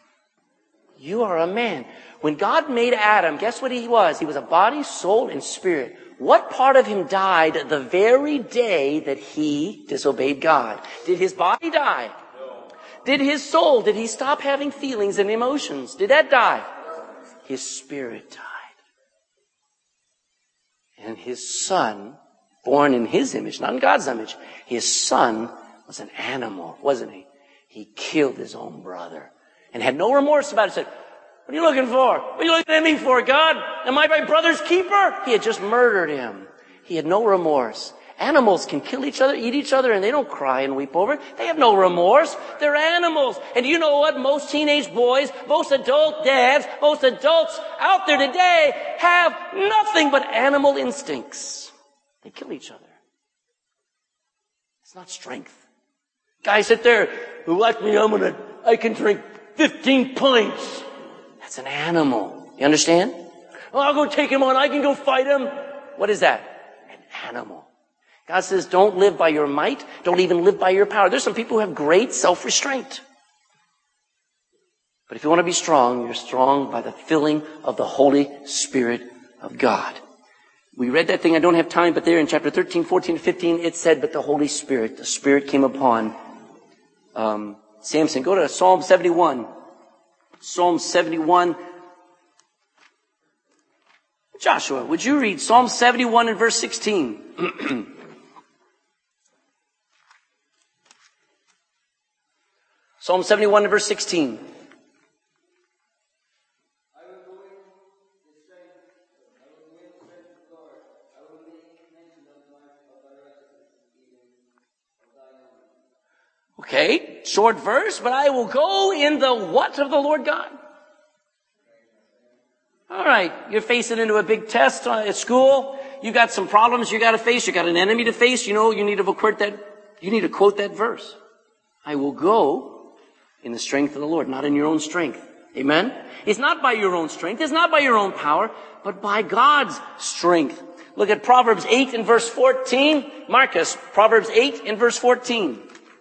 You are a man. When God made Adam, guess what he was? He was a body, soul, and spirit. What part of him died the very day that he disobeyed God? Did his body die? No. Did his soul, did he stop having feelings and emotions? Did that die? His spirit died. And his son born in his image, not in God's image. His son was an animal, wasn't he? He killed his own brother and had no remorse about it. He said, what are you looking for? What are you looking at me for, God? Am I my brother's keeper? He had just murdered him. He had no remorse. Animals can kill each other, eat each other, and they don't cry and weep over it. They have no remorse. They're animals. And you know what? Most teenage boys, most adult dads, most adults out there today have nothing but animal instincts. They kill each other. It's not strength. Guys sit there, who like me, I'm gonna, I can drink fifteen pints. That's an animal. You understand? Oh, I'll go take him on. I can go fight him. What is that? An animal. God says, don't live by your might. Don't even live by your power. There's some people who have great self-restraint. But if you want to be strong, you're strong by the filling of the Holy Spirit of God. We read that thing. I don't have time, but there in chapter thirteen, fourteen, fifteen, it said, but the Holy Spirit, the Spirit came upon um, Samson. Go to Psalm seventy-one. Psalm seventy-one. Joshua, would you read Psalm seventy-one and verse sixteen? Psalm seventy-one and verse sixteen. Okay, short verse, but I will go in the what of the Lord God? All right, you're facing into a big test at school. You got some problems you got to face. You got an enemy to face. You know, you need to quote that. You need to quote that verse. I will go in the strength of the Lord, not in your own strength. Amen? It's not by your own strength. It's not by your own power, but by God's strength. Look at Proverbs eight and verse fourteen. Marcus, Proverbs eight and verse fourteen.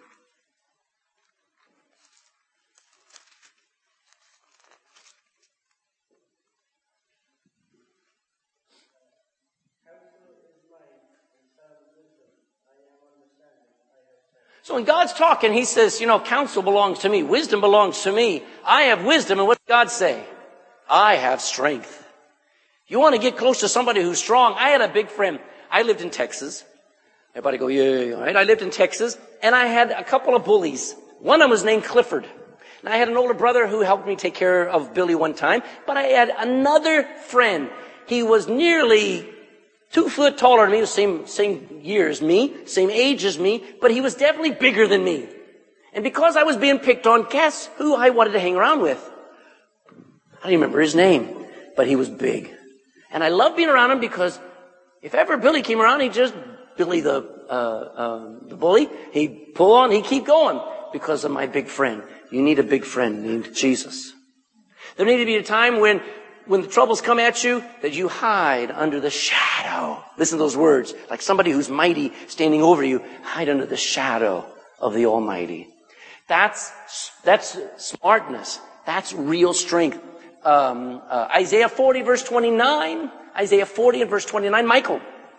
So when God's talking, he says, you know, counsel belongs to me. Wisdom belongs to me. I have wisdom. And what does God say? I have strength. You want to get close to somebody who's strong. I had a big friend. I lived in Texas. Everybody go, yeah, yeah, yeah. Right? I lived in Texas, and I had a couple of bullies. One of them was named Clifford. And I had an older brother who helped me take care of Billy one time. But I had another friend. He was nearly Two foot taller than me, the same, same year as me, same age as me, but he was definitely bigger than me. And because I was being picked on, guess who I wanted to hang around with? I don't even remember his name, but he was big. And I loved being around him because if ever Billy came around, he'd just, Billy the, uh, uh, the bully, he'd pull on, he'd keep going because of my big friend. You need a big friend named Jesus. There needed to be a time when When the troubles come at you, that you hide under the shadow. Listen to those words. Like somebody who's mighty standing over you. Hide under the shadow of the Almighty. That's, that's smartness. That's real strength. Um, uh, Isaiah forty verse twenty-nine. Isaiah forty and verse twenty-nine. Michael.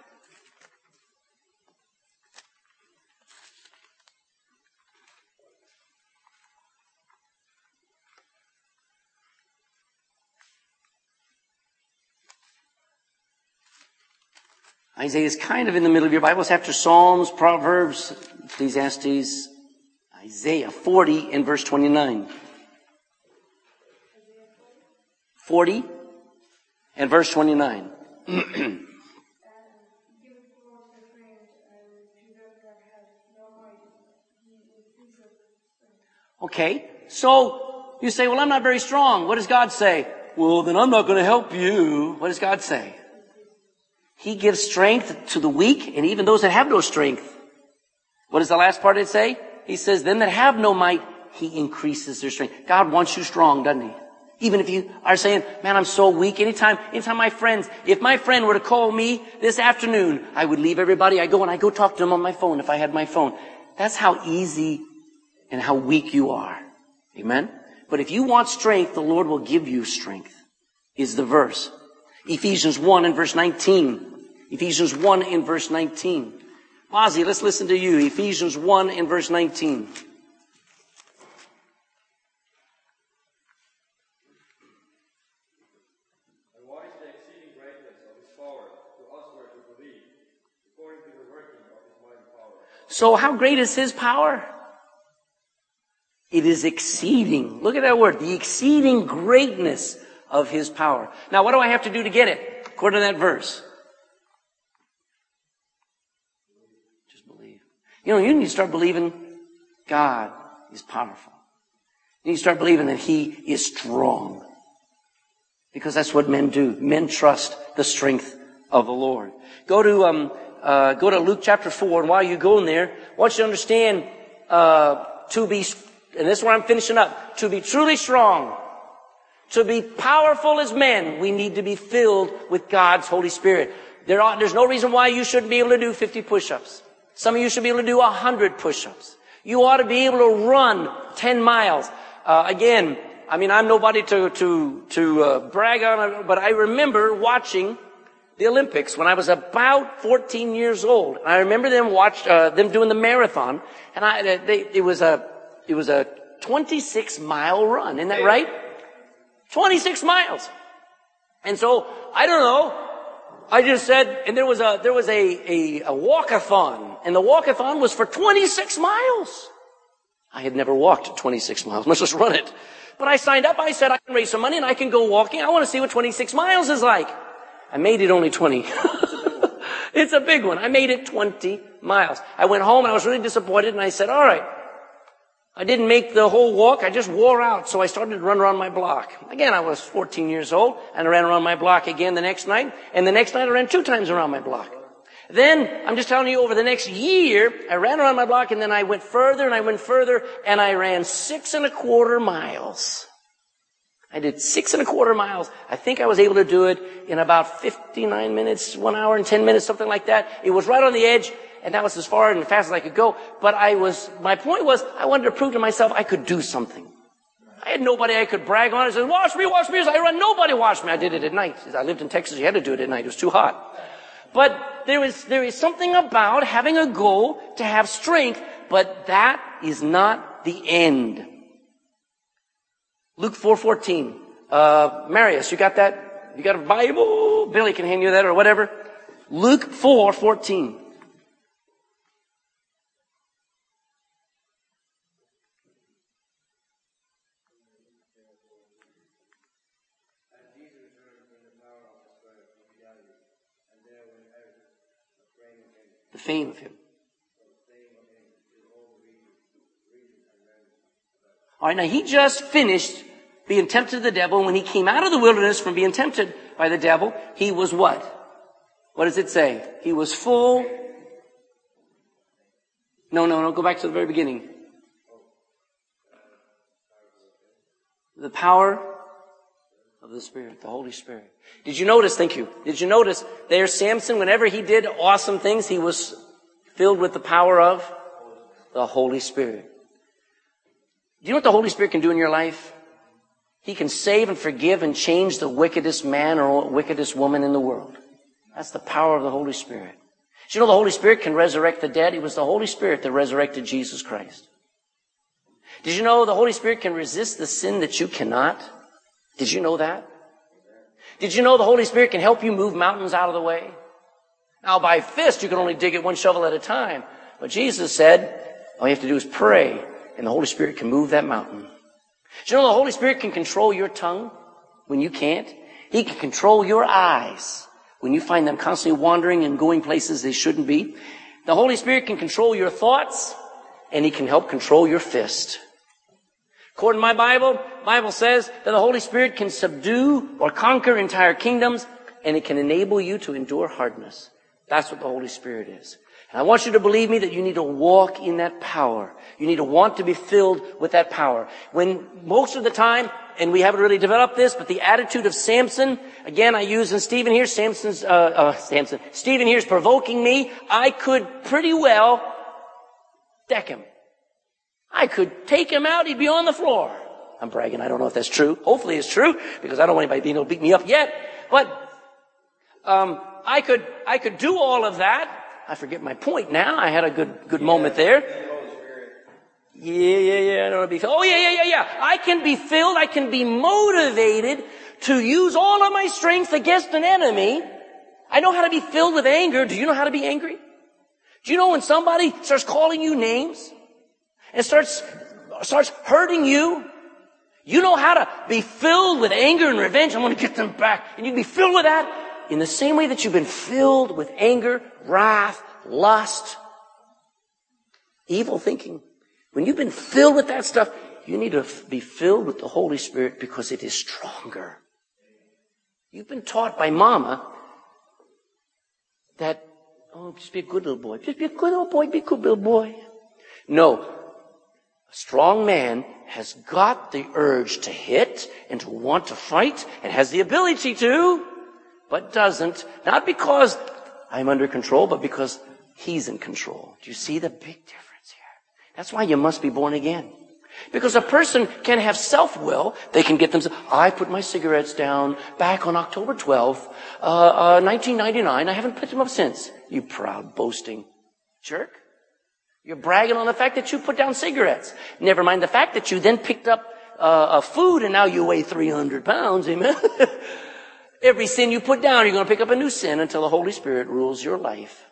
Isaiah is kind of in the middle of your Bible. It's after Psalms, Proverbs, Ecclesiastes, Isaiah forty and verse twenty-nine. forty and verse twenty-nine. Okay, so you say, well, I'm not very strong. What does God say? Well, then I'm not going to help you. What does God say? He gives strength to the weak and even those that have no strength. What does the last part of it say? He says, them that have no might, he increases their strength. God wants you strong, doesn't he? Even if you are saying, man, I'm so weak. Anytime, anytime my friends, if my friend were to call me this afternoon, I would leave everybody. I go and I go talk to them on my phone if I had my phone. That's how easy and how weak you are. Amen? But if you want strength, the Lord will give you strength, is the verse. Ephesians one and verse nineteen. Ephesians one in verse nineteen. Ozzy, let's listen to you. Ephesians one in verse nineteen. And why is the exceeding greatness of his power to us who believe, according to the So how great is His power? It is exceeding. Look at that word. The exceeding greatness of His power. Now, what do I have to do to get it? According to that verse. Just believe. You know, you need to start believing God is powerful. You need to start believing that He is strong. Because that's what men do. Men trust the strength of the Lord. Go to, um, uh, go to Luke chapter four, and while you're going there, I want you to understand, uh, to be, and this is where I'm finishing up, to be truly strong, to be powerful as men, we need to be filled with God's Holy Spirit. There are, there's no reason why you shouldn't be able to do fifty push-ups. Some of you should be able to do one hundred push-ups. You ought to be able to run ten miles. Uh, again, I mean, I'm nobody to, to, to, uh, brag on, but I remember watching the Olympics when I was about fourteen years old. And I remember them watch, uh, them doing the marathon. And I, they, it was a, it was a twenty-six mile run. Isn't that right? twenty-six miles. And so, I don't know. I just said, and there was a, there was a, a, a walkathon. And the walkathon was for twenty-six miles. I had never walked twenty-six miles, much less run it. But I signed up. I said, I can raise some money and I can go walking. I want to see what twenty-six miles is like. I made it only twenty. It's a big one. I made it twenty miles. I went home and I was really disappointed and I said, all right. I didn't make the whole walk. I just wore out. So I started to run around my block. Again, I was fourteen years old and I ran around my block again the next night. And the next night I ran two times around my block. Then, I'm just telling you, over the next year, I ran around my block and then I went further and I went further and I ran six and a quarter miles. I did six and a quarter miles. I think I was able to do it in about fifty-nine minutes, one hour and ten minutes, something like that. It was right on the edge and that was as far and fast as I could go. But I was, my point was, I wanted to prove to myself I could do something. I had nobody I could brag on. I said, watch me, watch me. As I run, nobody watched me. I did it at night. I lived in Texas. You had to do it at night. It was too hot. But there is, there is something about having a goal to have strength, but that is not the end. Luke four fourteen. Uh, Marius, you got that? You got a Bible? Billy can hand you that or whatever. Luke four fourteen. The fame of Him. All right, now he just finished being tempted of the devil. When he came out of the wilderness from being tempted by the devil, he was what? What does it say? He was full. No, no, no. Go back to the very beginning. The power of the Spirit, the Holy Spirit. Did you notice, thank you, did you notice there Samson, whenever he did awesome things, he was filled with the power of the Holy Spirit. Do you know what the Holy Spirit can do in your life? He can save and forgive and change the wickedest man or wickedest woman in the world. That's the power of the Holy Spirit. Do you know the Holy Spirit can resurrect the dead? It was the Holy Spirit that resurrected Jesus Christ. Did you know the Holy Spirit can resist the sin that you cannot? Did you know that? Did you know the Holy Spirit can help you move mountains out of the way? Now, by fist, you can only dig it one shovel at a time. But Jesus said, all you have to do is pray, and the Holy Spirit can move that mountain. Did you know the Holy Spirit can control your tongue when you can't? He can control your eyes when you find them constantly wandering and going places they shouldn't be. The Holy Spirit can control your thoughts, and He can help control your fist. According to my Bible, the Bible says that the Holy Spirit can subdue or conquer entire kingdoms, and it can enable you to endure hardness. That's what the Holy Spirit is. And I want you to believe me that you need to walk in that power. You need to want to be filled with that power. When most of the time, and we haven't really developed this, but the attitude of Samson, again, I use in Stephen here, Samson's, uh, uh, Samson, Stephen here's provoking me. I could pretty well deck him. I could take him out, he'd be on the floor. I'm bragging, I don't know if that's true. Hopefully it's true, because I don't want anybody being able to beat me up yet. But, um, I could, I could do all of that. I forget my point now. I had a good, good yeah. moment there. Yeah, yeah, yeah. I don't want to be filled. Oh, yeah, yeah, yeah, yeah. I can be filled. I can be motivated to use all of my strength against an enemy. I know how to be filled with anger. Do you know how to be angry? Do you know when somebody starts calling you names and starts, starts hurting you, you know how to be filled with anger and revenge. I'm going to get them back. And you can be filled with that in the same way that you've been filled with anger, wrath, lust, evil thinking. When you've been filled with that stuff, you need to be filled with the Holy Spirit because it is stronger. You've been taught by mama that, oh, just be a good little boy. Just be a good little boy. Be a good little boy. No. A strong man has got the urge to hit and to want to fight and has the ability to, but doesn't. Not because I'm under control, but because he's in control. Do you see the big difference here? That's why you must be born again. Because a person can have self-will. They can get themselves, I put my cigarettes down back on October twelfth, uh, uh, nineteen ninety-nine. I haven't picked them up since. You proud, boasting jerk. You're bragging on the fact that you put down cigarettes. Never mind the fact that you then picked up uh, a food and now you weigh three hundred pounds. Amen. Every sin you put down, you're going to pick up a new sin until the Holy Spirit rules your life.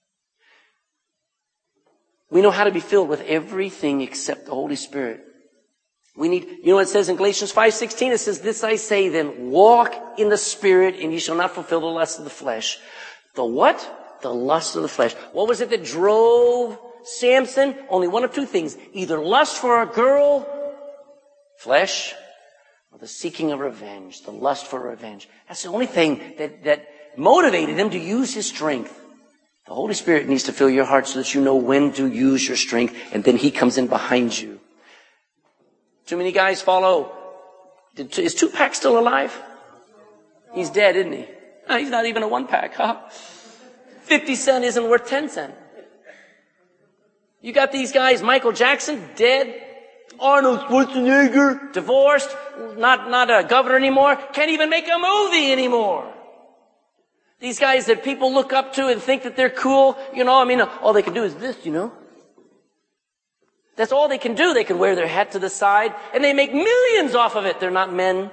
We know how to be filled with everything except the Holy Spirit. We need, you know what it says in Galatians five sixteen? It says, this I say then, walk in the Spirit and ye shall not fulfill the lust of the flesh. The what? The lust of the flesh. What was it that drove Samson? Only one of two things. Either lust for a girl, flesh, or the seeking of revenge, the lust for revenge. That's the only thing that, that motivated him to use his strength. The Holy Spirit needs to fill your heart so that you know when to use your strength, and then he comes in behind you. Too many guys follow. Is Tupac still alive? He's dead, isn't he? No, he's not even a one pack, huh? fifty cent isn't worth ten cent. You got these guys, Michael Jackson, dead. Arnold Schwarzenegger, divorced, not, not a governor anymore, can't even make a movie anymore. These guys that people look up to and think that they're cool, you know, I mean, all they can do is this, you know. That's all they can do. They can wear their hat to the side and they make millions off of it. They're not men.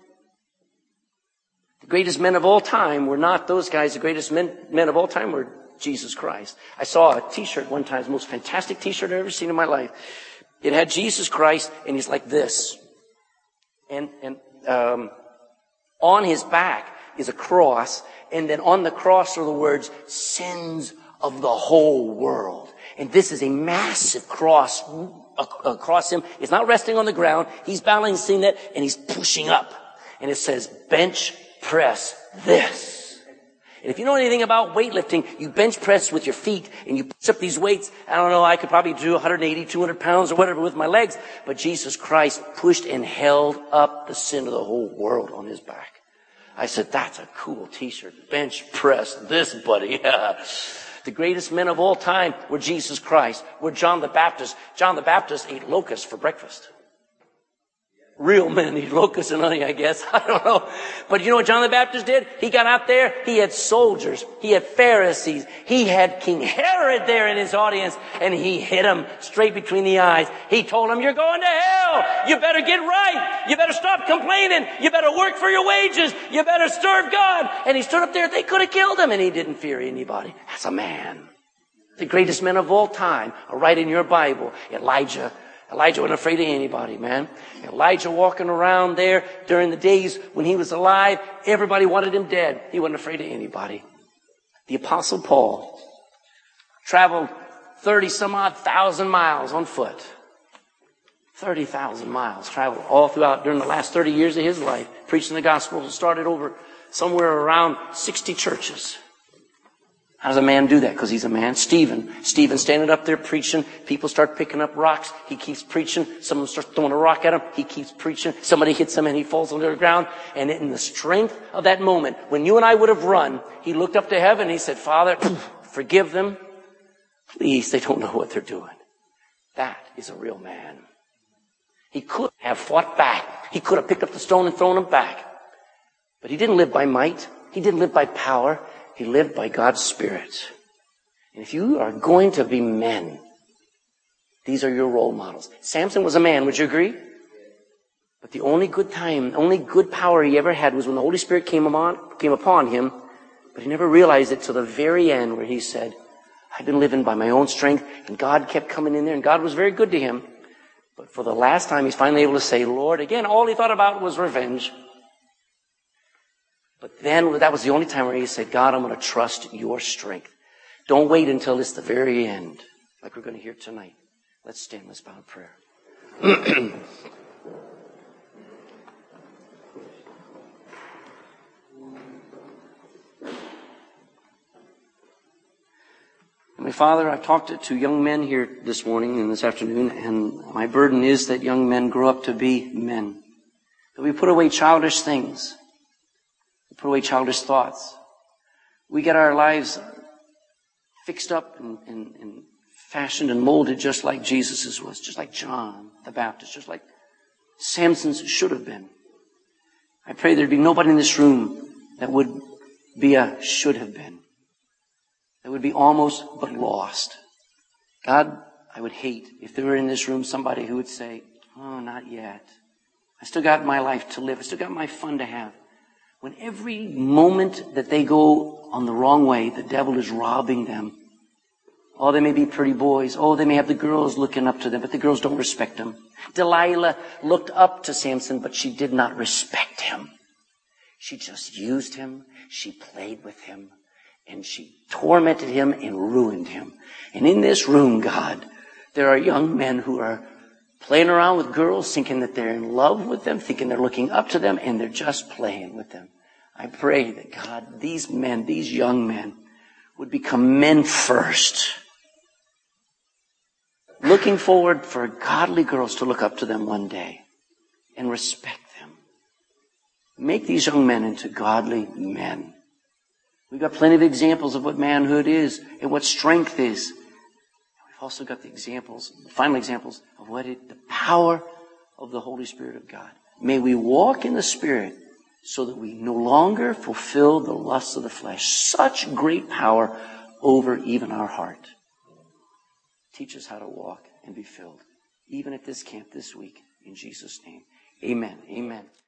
The greatest men of all time were not those guys. The greatest men, men of all time were Jesus Christ. I saw a t-shirt one time, the most fantastic t-shirt I've ever seen in my life. It had Jesus Christ and he's like this. And, and, um, on his back is a cross. And then on the cross are the words, sins of the whole world. And this is a massive cross across him. It's not resting on the ground. He's balancing it and he's pushing up. And it says, bench press this. And if you know anything about weightlifting, you bench press with your feet and you push up these weights. I don't know, I could probably do one eighty, two hundred pounds or whatever with my legs. But Jesus Christ pushed and held up the sin of the whole world on his back. I said, that's a cool t-shirt. Bench press this, buddy. The greatest men of all time were Jesus Christ, were John the Baptist. John the Baptist ate locusts for breakfast. Real men eat locusts and honey, I guess. I don't know. But you know what John the Baptist did? He got out there. He had soldiers. He had Pharisees. He had King Herod there in his audience. And he hit him straight between the eyes. He told him, you're going to hell. You better get right. You better stop complaining. You better work for your wages. You better serve God. And he stood up there. They could have killed him. And he didn't fear anybody. That's a man. The greatest men of all time are right in your Bible. Elijah. Elijah wasn't afraid of anybody, man. Elijah walking around there during the days when he was alive, everybody wanted him dead. He wasn't afraid of anybody. The Apostle Paul traveled thirty some odd thousand miles on foot. thirty thousand miles traveled all throughout during the last thirty years of his life, preaching the gospel. Started over somewhere around sixty churches. How does a man do that? Because he's a man. Stephen. Stephen standing up there preaching. People start picking up rocks. He keeps preaching. Someone starts throwing a rock at him. He keeps preaching. Somebody hits him and he falls on the ground. And in the strength of that moment, when you and I would have run, he looked up to heaven and he said, Father, forgive them. Please, they don't know what they're doing. That is a real man. He could have fought back. He could have picked up the stone and thrown him back. But he didn't live by might. He didn't live by power. He lived by God's Spirit. And if you are going to be men, these are your role models. Samson was a man, would you agree? But the only good time, only good power he ever had was when the Holy Spirit came upon, came upon him. But he never realized it till the very end where he said, I've been living by my own strength, and God kept coming in there, and God was very good to him. But for the last time, he's finally able to say, Lord, again, all he thought about was revenge. But then that was the only time where he said, God, I'm going to trust your strength. Don't wait until it's the very end, like we're going to hear tonight. Let's stand, let's bow in prayer. My Father, I've talked to young men here this morning and this afternoon, and my burden is that young men grow up to be men. That we put away childish things. We put away childish thoughts. We get our lives fixed up and, and, and fashioned and molded just like Jesus's was, just like John the Baptist, just like Samson's should have been. I pray there'd be nobody in this room that would be a should have been. That would be almost but lost. God, I would hate if there were in this room somebody who would say, oh, not yet. I still got my life to live. I still got my fun to have. When every moment that they go on the wrong way, the devil is robbing them. Oh, they may be pretty boys. Oh, they may have the girls looking up to them, but the girls don't respect them. Delilah looked up to Samson, but she did not respect him. She just used him. She played with him. And she tormented him and ruined him. And in this room, God, there are young men who are playing around with girls, thinking that they're in love with them, thinking they're looking up to them, and they're just playing with them. I pray that, God, these men, these young men, would become men first. Looking forward for godly girls to look up to them one day and respect them. Make these young men into godly men. We've got plenty of examples of what manhood is and what strength is. We've also got the examples, the final examples of what it, the power of the Holy Spirit of God. May we walk in the Spirit so that we no longer fulfill the lusts of the flesh. Such great power over even our heart. Teach us how to walk and be filled, even at this camp this week. In Jesus' name, amen. Amen.